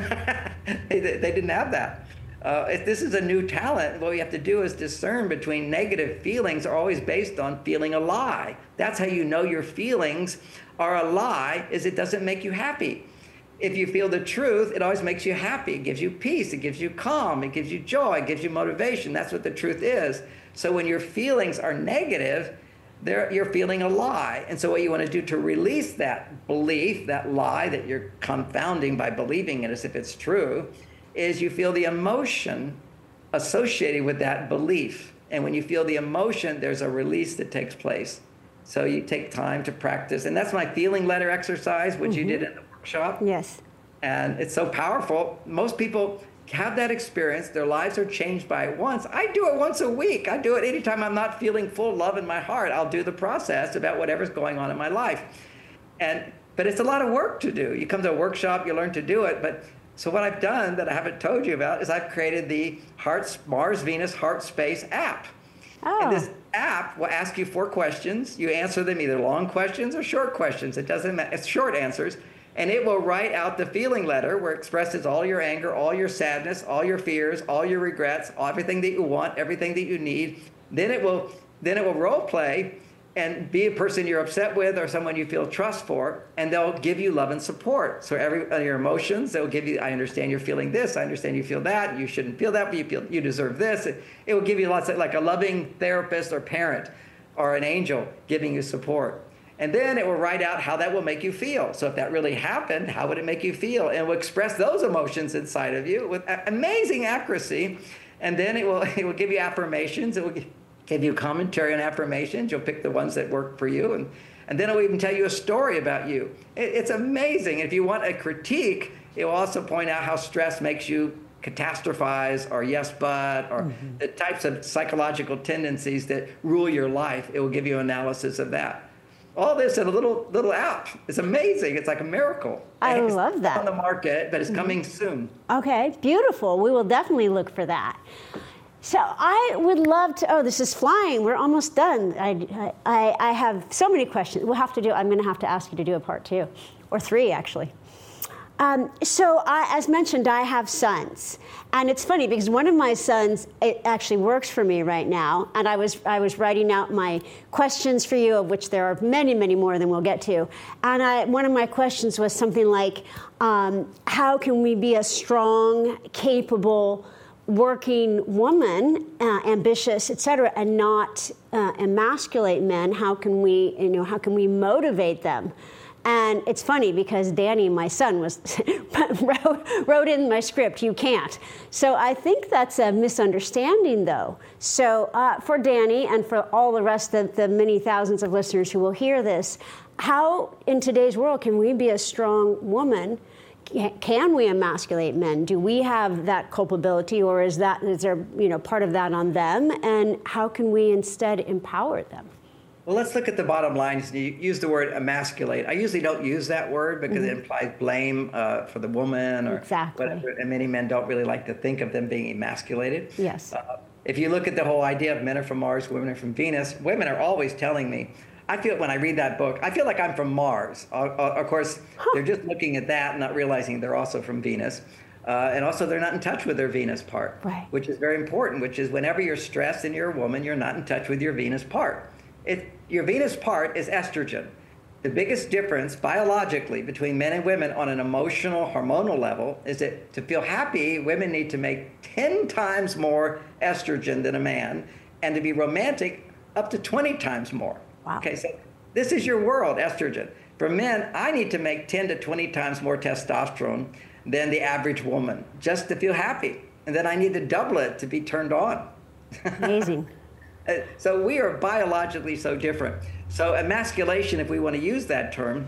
Speaker 2: they, they didn't have that. Uh, if this is a new talent, what we have to do is discern between negative feelings are always based on feeling a lie. That's how you know your feelings are a lie, is it doesn't make you happy. If you feel the truth, it always makes you happy. It gives you peace, it gives you calm, it gives you joy, it gives you motivation. That's what the truth is. So when your feelings are negative, There, you're feeling a lie. And so what you want to do to release that belief, that lie that you're confounding by believing it as if it's true, is you feel the emotion associated with that belief. And when you feel the emotion, there's a release that takes place. So you take time to practice. And that's my feeling letter exercise, which mm-hmm. you did in the workshop.
Speaker 1: Yes.
Speaker 2: And it's so powerful. Most people have that experience. Their lives are changed by it once. I do it once a week. I do it anytime I'm not feeling full love in my heart. I'll do the process about whatever's going on in my life. And but it's a lot of work to do. You come to a workshop, you learn to do it. But so what I've done that I haven't told you about is I've created the Heart, Mars Venus Heart Space app.
Speaker 1: Oh.
Speaker 2: And this app will ask you four questions. You answer them either long questions or short questions. It doesn't matter. It's short answers. And it will write out the feeling letter where it expresses all your anger, all your sadness, all your fears, all your regrets, everything that you want, everything that you need. Then it will then it will role play and be a person you're upset with or someone you feel trust for, and they'll give you love and support. So every uh, your emotions, they'll give you, I understand you're feeling this, I understand you feel that, you shouldn't feel that, but you feel you deserve this. It, it will give you lots of, like a loving therapist or parent or an angel giving you support. And then it will write out how that will make you feel. So if that really happened, how would it make you feel? And it will express those emotions inside of you with amazing accuracy. And then it will it will give you affirmations. It will give you commentary on affirmations. You'll pick the ones that work for you. And, and then it will even tell you a story about you. It, it's amazing. If you want a critique, it will also point out how stress makes you catastrophize or yes but or mm-hmm. the types of psychological tendencies that rule your life. It will give you analysis of that. All this in a little little app. It's amazing. It's like a miracle.
Speaker 1: I
Speaker 2: it's
Speaker 1: love that.
Speaker 2: On the market, but it's coming soon.
Speaker 1: Okay, beautiful. We will definitely look for that. So I would love to, oh, this is flying. We're almost done. I, I, I have so many questions. We'll have to do, I'm going to have to ask you to do a part two, or three, actually. Um, so I, as mentioned, I have sons. And it's funny because one of my sons, it actually works for me right now. And I was I was writing out my questions for you, of which there are many, many more than we'll get to. And I, one of my questions was something like, um, how can we be a strong, capable, working woman, uh, ambitious, et cetera, and not uh, emasculate men? How can we, you know, how can we motivate them? And it's funny because Danny, my son, was wrote, wrote in my script, you can't. So I think that's a misunderstanding, though. So uh, for Danny and for all the rest of the many thousands of listeners who will hear this, how in today's world can we be a strong woman? Can we emasculate men? Do we have that culpability, or is that is there you know part of that on them? And how can we instead empower them?
Speaker 2: Well, let's look at the bottom line. You use the word emasculate. I usually don't use that word because mm-hmm. it implies blame uh, for the woman or
Speaker 1: exactly.
Speaker 2: whatever. And many men don't really like to think of them being emasculated.
Speaker 1: Yes.
Speaker 2: Uh, if you look at the whole idea of men are from Mars, women are from Venus, women are always telling me, I feel when I read that book, I feel like I'm from Mars. Uh, uh, of course, huh. they're just looking at that and not realizing they're also from Venus. Uh, and also they're not in touch with their Venus part,
Speaker 1: right.
Speaker 2: which is very important, which is whenever you're stressed and you're a woman, you're not in touch with your Venus part. It, your Venus part is estrogen. The biggest difference biologically between men and women on an emotional, hormonal level is that to feel happy, women need to make ten times more estrogen than a man, and to be romantic, up to twenty times more.
Speaker 1: Wow.
Speaker 2: Okay, so this is your world, estrogen. For men, I need to make ten to twenty times more testosterone than the average woman just to feel happy. And then I need to double it to be turned on.
Speaker 1: Amazing.
Speaker 2: So we are biologically so different. So emasculation, if we want to use that term,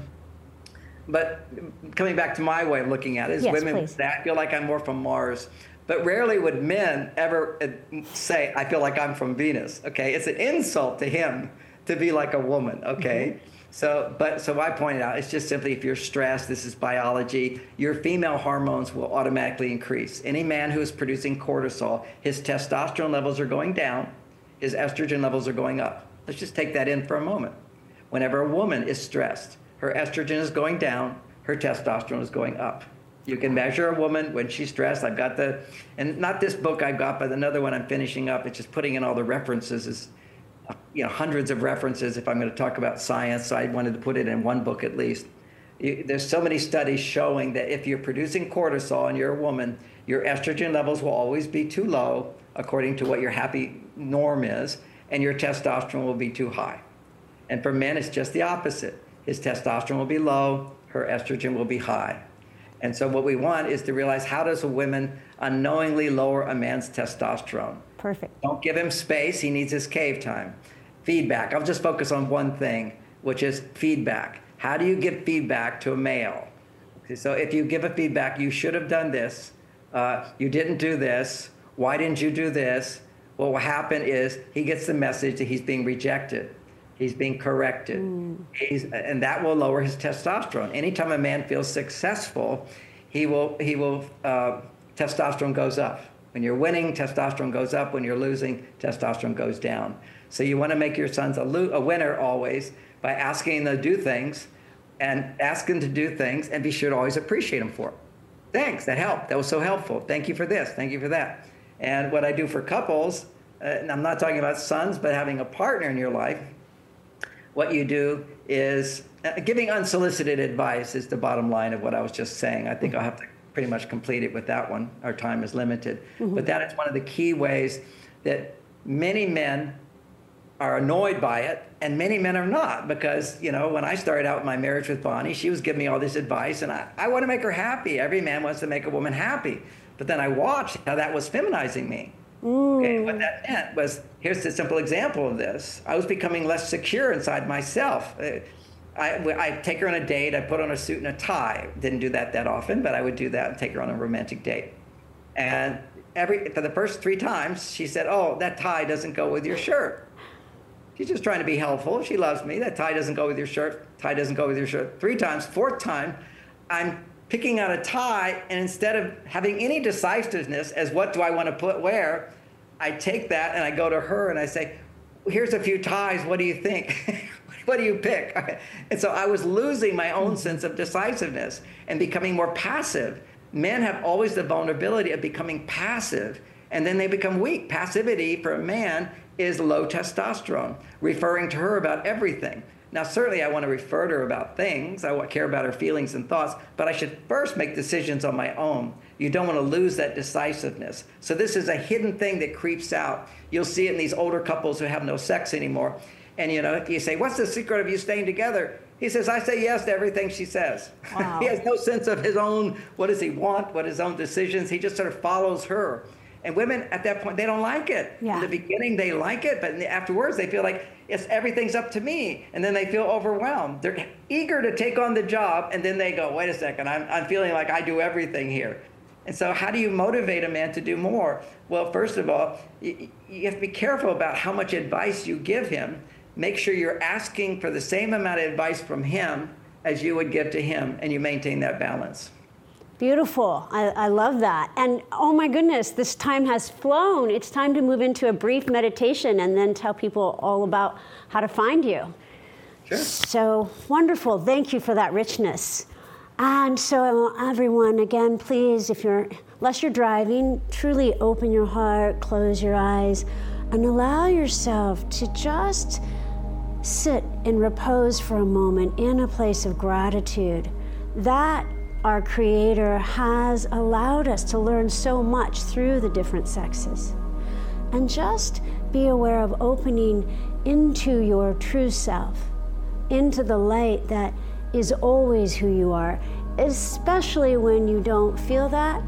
Speaker 2: but coming back to my way of looking at it, is
Speaker 1: yes,
Speaker 2: women
Speaker 1: please.
Speaker 2: say, I feel like I'm more from Mars. But rarely would men ever say, I feel like I'm from Venus. Okay, it's an insult to him to be like a woman. Okay, mm-hmm. so but so I pointed out, it's just simply if you're stressed, this is biology, your female hormones will automatically increase. Any man who is producing cortisol, his testosterone levels are going down. His estrogen levels are going up. Let's just take that in for a moment. Whenever a woman is stressed, her estrogen is going down, her testosterone is going up. You can measure a woman when she's stressed. I've got the, and not this book I've got, but another one I'm finishing up. It's just putting in all the references, is, you know, hundreds of references if I'm going to talk about science. So I wanted to put it in one book at least. You, there's so many studies showing that if you're producing cortisol and you're a woman, your estrogen levels will always be too low, according to what your happy norm is, and your testosterone will be too high. And for men, it's just the opposite. His testosterone will be low, her estrogen will be high. And so what we want is to realize, how does a woman unknowingly lower a man's testosterone.
Speaker 1: Perfect.
Speaker 2: Don't give him space. He needs his cave time. Feedback. I'll just focus on one thing, which is feedback. How do you give feedback to a male? Okay, so if you give a feedback, you should have done this. Uh, you didn't do this. Why didn't you do this? What will happen is he gets the message that he's being rejected. He's being corrected. Mm. He's, and that will lower his testosterone. Anytime a man feels successful, he will, he will, uh, testosterone goes up. When you're winning, testosterone goes up. When you're losing, testosterone goes down. So you want to make your sons a, lo- a winner always by asking them to do things and ask them to do things and be sure to always appreciate them for it. Thanks, that helped. That was so helpful. Thank you for this. Thank you for that. And what I do for couples, uh, and I'm not talking about sons, but having a partner in your life, what you do is uh, giving unsolicited advice is the bottom line of what I was just saying. I think I'll have to pretty much complete it with that one. Our time is limited. Mm-hmm. But that is one of the key ways that many men are annoyed by it, and many men are not, because, you know, when I started out my marriage with Bonnie, she was giving me all this advice, and I, I want to make her happy. Every man wants to make a woman happy. But then I watched how that was feminizing me. Mm. Okay, what that meant was, here's a simple example of this. I was becoming less secure inside myself. I, I'd take her on a date, I'd put on a suit and a tie. Didn't do that that often, but I would do that and take her on a romantic date. And every for the first three times, she said, oh, that tie doesn't go with your shirt. She's just trying to be helpful. She loves me. That tie doesn't go with your shirt. Tie doesn't go with your shirt. Three times. Fourth time, I'm picking out a tie, and instead of having any decisiveness as what do I want to put where, I take that and I go to her and I say, here's a few ties. What do you think? What do you pick? And so I was losing my own sense of decisiveness and becoming more passive. Men have always the vulnerability of becoming passive, and then they become weak. Passivity for a man is low testosterone, referring to her about everything. Now, certainly I want to refer to her about things. I care about her feelings and thoughts, but I should first make decisions on my own. You don't want to lose that decisiveness. So this is a hidden thing that creeps out. You'll see it in these older couples who have no sex anymore. And, you know, you say, what's the secret of you staying together? He says, I say yes to everything she says. Wow. He has no sense of his own, what does he want, what his own decisions. He just sort of follows her. And women at that point, they don't like it. Yeah. In the beginning, they like it, but afterwards, they feel like it's everything's up to me. And then they feel overwhelmed. They're eager to take on the job, and then they go, wait a second, I'm, I'm feeling like I do everything here. And so how do you motivate a man to do more? Well, first of all, you, you have to be careful about how much advice you give him. Make sure you're asking for the same amount of advice from him as you would give to him, and you maintain that balance.
Speaker 1: Beautiful. I, I love that. And oh my goodness, this time has flown. It's time to move into a brief meditation and then tell people all about how to find you.
Speaker 2: Sure.
Speaker 1: So wonderful. Thank you for that richness. And so everyone, again, please, if you're, unless you're driving, truly open your heart, close your eyes, and allow yourself to just sit in repose for a moment in a place of gratitude. That our Creator has allowed us to learn so much through the different sexes. And just be aware of opening into your true self, into the light that is always who you are, especially when you don't feel that.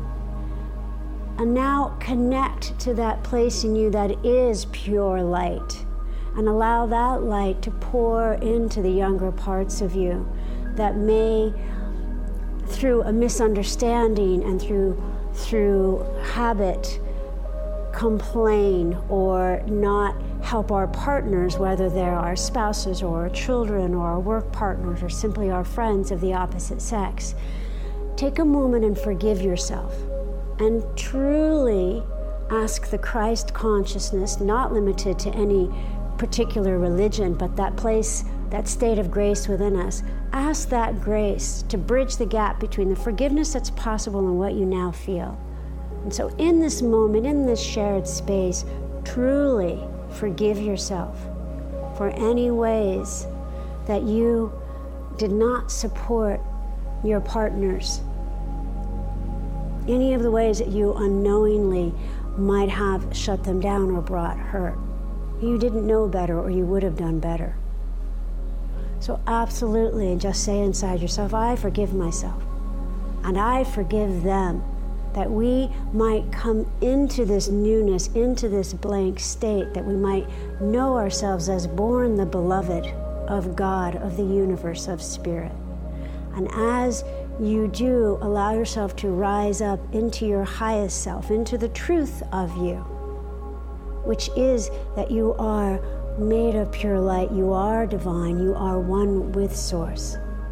Speaker 1: And now connect to that place in you that is pure light, and allow that light to pour into the younger parts of you that may, through a misunderstanding and through through habit, complain or not help our partners, whether they're our spouses or our children or our work partners or simply our friends of the opposite sex. Take a moment and forgive yourself, and truly ask the Christ consciousness, not limited to any particular religion, but that place, that state of grace within us. Ask that grace to bridge the gap between the forgiveness that's possible and what you now feel. And so in this moment, in this shared space, truly forgive yourself for any ways that you did not support your partners, any of the ways that you unknowingly might have shut them down or brought hurt. You didn't know better, or you would have done better. So absolutely, just say inside yourself, I forgive myself, and I forgive them that we might come into this newness, into this blank state, that we might know ourselves as born the beloved of God, of the universe, of spirit. And as you do, allow yourself to rise up into your highest self, into the truth of you, which is that you are made of pure light, you are divine, you are one with Source.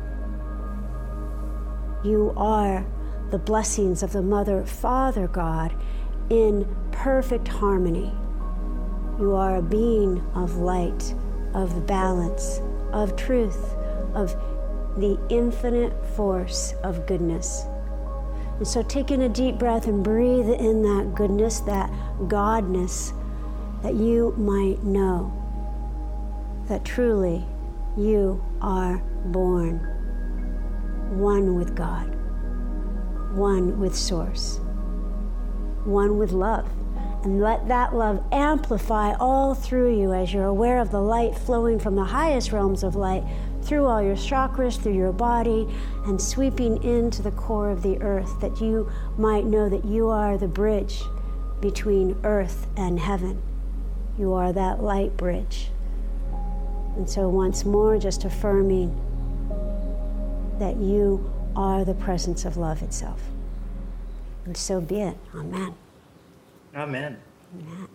Speaker 1: You are the blessings of the Mother, Father God in perfect harmony. You are a being of light, of balance, of truth, of the infinite force of goodness. And so take in a deep breath and breathe in that goodness, that godness, that you might know that truly you are born one with God, one with Source, one with love. And let that love amplify all through you as you're aware of the light flowing from the highest realms of light through all your chakras, through your body, and sweeping into the core of the earth, that you might know that you are the bridge between earth and heaven. You are that light bridge. And so once more, just affirming that you are the presence of love itself. And so be it. Amen.
Speaker 2: Amen.
Speaker 1: Amen.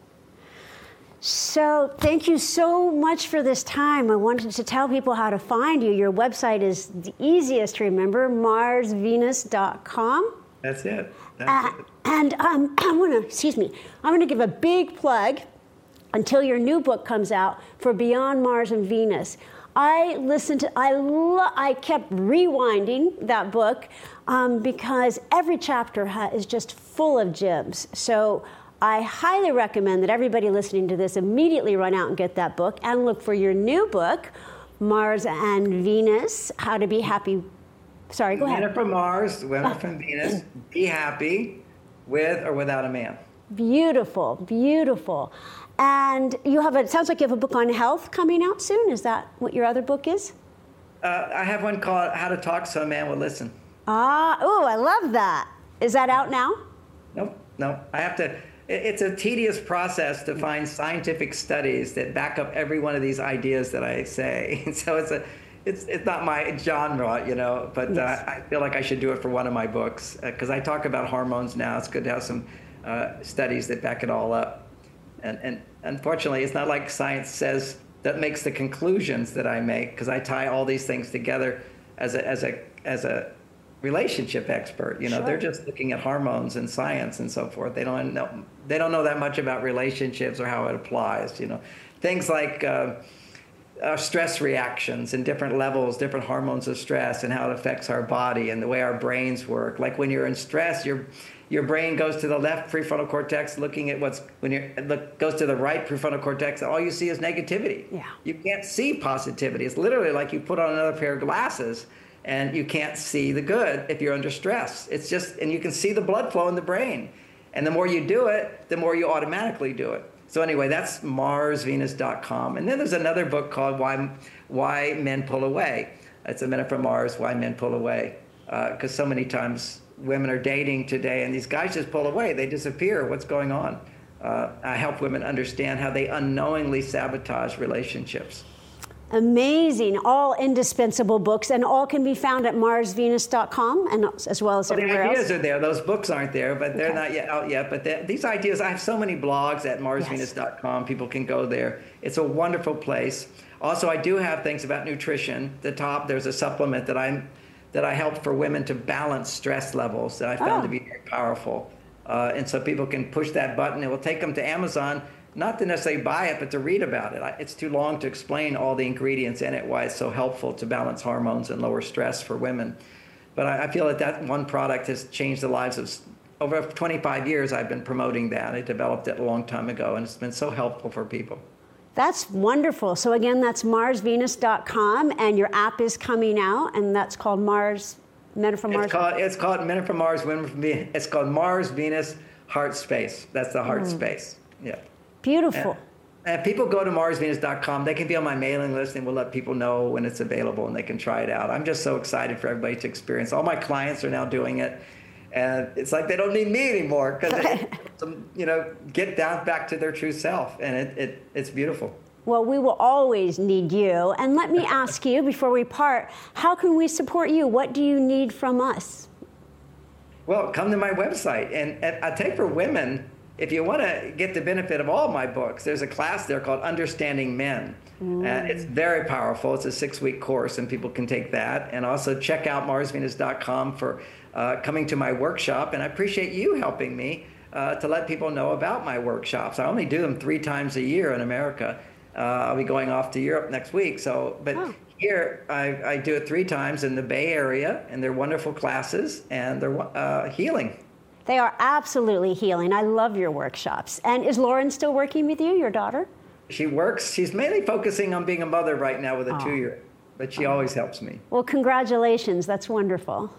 Speaker 1: So thank you so much for this time. I wanted to tell people how to find you. Your website is the easiest to remember, mars venus dot com.
Speaker 2: That's it. That's
Speaker 1: Uh,
Speaker 2: it.
Speaker 1: and um, I'm gonna, excuse me, I'm gonna give a big plug until your new book comes out for Beyond Mars and Venus. I listened to, I, lo- I kept rewinding that book um, because every chapter ha- is just full of gems. So I highly recommend that everybody listening to this immediately run out and get that book and look for your new book, Mars and Venus, How to Be Happy. Sorry, go ahead.
Speaker 2: Men are from Mars, women are from Venus. Be happy with or without a man.
Speaker 1: Beautiful, beautiful. And you have a, it sounds like you have a book on health coming out soon. Is that what your other book is?
Speaker 2: Uh, I have one called How to Talk So a Man Will Listen.
Speaker 1: Ah, oh, I love that. Is that out now?
Speaker 2: Nope, nope. I have to, it- it's a tedious process to find scientific studies that back up every one of these ideas that I say. So it's a, it's it's not my genre, you know, but
Speaker 1: Yes.
Speaker 2: uh, I feel like I should do it for one of my books because I talk about hormones now. It's good to have some uh, studies that back it all up. And, and unfortunately, it's not like science says that makes the conclusions that I make, because I tie all these things together as a as a as a relationship expert. You know,
Speaker 1: Sure.
Speaker 2: they're just looking at hormones and science and so forth. They don't know they don't know that much about relationships or how it applies. You know, things like uh, uh, stress reactions and different levels, different hormones of stress, and how it affects our body and the way our brains work. Like when you're in stress, your your brain goes to the left prefrontal cortex, looking at what's when you look goes to the right prefrontal cortex, and all you see is negativity.
Speaker 1: Yeah.
Speaker 2: You can't see positivity. It's literally like you put on another pair of glasses and you can't see the good if you're under stress. It's just, and you can see the blood flow in the brain. And the more you do it, the more you automatically do it. So anyway, that's mars venus dot com. And then there's another book called Why Why Men Pull Away. It's a Men Are From Mars, Why Men Pull Away. Because uh, so many times women are dating today and these guys just pull away. They disappear. What's going on? Uh, I help women understand how they unknowingly sabotage relationships.
Speaker 1: Amazing, all indispensable books, and all can be found at mars venus dot com, and as well as
Speaker 2: Well, the
Speaker 1: everywhere
Speaker 2: ideas
Speaker 1: else.
Speaker 2: are there. Those books aren't there, but they're
Speaker 1: Okay.
Speaker 2: not yet out yet. But the- these ideas, I have so many blogs at mars venus dot com. People can go there. It's a wonderful place. Also, I do have things about nutrition. At the top, there's a supplement that I'm that I help for women to balance stress levels that I found
Speaker 1: Oh.
Speaker 2: to be very powerful. Uh, and so people can push that button. It will take them to Amazon, not to necessarily buy it, but to read about it. I- It's too long to explain all the ingredients in it, why it's so helpful to balance hormones and lower stress for women. But I, I feel that that one product has changed the lives of, s- over twenty-five years I've been promoting that. I developed it a long time ago, and it's been so helpful for people.
Speaker 1: That's wonderful. So again, that's mars venus dot com, and your app is coming out, and that's called Mars, Men Are From Mars.
Speaker 2: It's called, it's called Men Are From Mars, Women Are From Venus. It's called Mars, Venus, Heart Space. That's the heart space. Yeah.
Speaker 1: Beautiful.
Speaker 2: And if people go to mars venus dot com, they can be on my mailing list, and we'll let people know when it's available and they can try it out. I'm just so excited for everybody to experience. All my clients are now doing it. And it's like they don't need me anymore because they, some, you know, get down back to their true self. And it, it it's beautiful.
Speaker 1: Well, we will always need you. And let me ask you before we part, how can we support you? What do you need from us?
Speaker 2: Well, come to my website. And, and I take for women, if you want to get the benefit of all my books, there's a class there called Understanding Men. Mm. And it's very powerful. It's a six-week course, and people can take that. And also check out mars venus dot com for uh, coming to my workshop. And I appreciate you helping me uh, to let people know about my workshops. I only do them three times a year in America. Uh, I'll be going off to Europe next week. So, but oh. here I, I do it three times in the Bay Area, and they're wonderful classes, and they're uh, healing.
Speaker 1: They are absolutely healing. I love your workshops. And is Lauren still working with you, your daughter?
Speaker 2: She works. She's mainly focusing on being a mother right now with a oh. two-year, but she oh. always helps me.
Speaker 1: Well, congratulations. That's wonderful.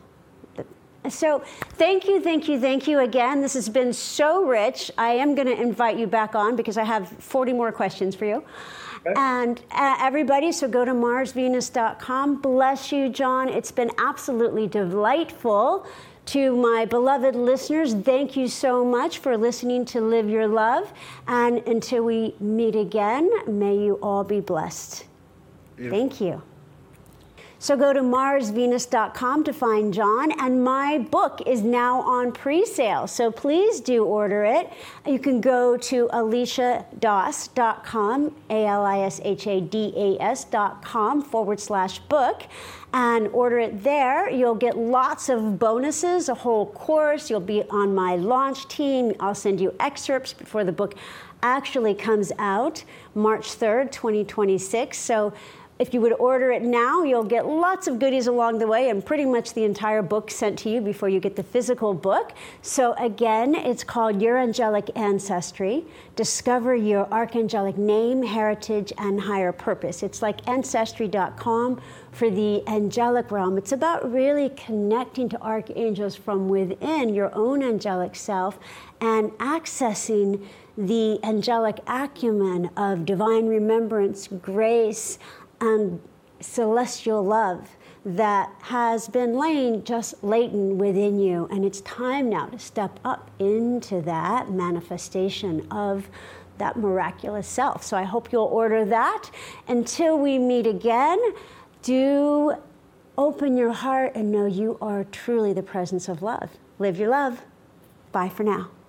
Speaker 1: So thank you, thank you, thank you again. This has been so rich. I am going to invite you back on because I have forty more questions for you. Okay. And uh, everybody, so go to mars venus dot com. Bless you, John. It's been absolutely delightful. To my beloved listeners, thank you so much for listening to Live Your Love. And until we meet again, may you all be blessed. Beautiful. Thank you. So go to mars venus dot com to find John, and my book is now on pre-sale, so please do order it. You can go to alicia das dot com, A L I S H A D A S dot com forward slash book, and order it there. You'll get lots of bonuses, a whole course. You'll be on my launch team. I'll send you excerpts before the book actually comes out, March third, twenty twenty-six. So if you would order it now, you'll get lots of goodies along the way and pretty much the entire book sent to you before you get the physical book. So again, it's called Your Angelic Ancestry. Discover your archangelic name, heritage, and higher purpose. It's like ancestry dot com for the angelic realm. It's about really connecting to archangels from within your own angelic self and accessing the angelic acumen of divine remembrance, grace, and celestial love that has been laying just latent within you. And it's time now to step up into that manifestation of that miraculous self. So I hope you'll order that. Until we meet again, do open your heart and know you are truly the presence of love. Live your love. Bye for now.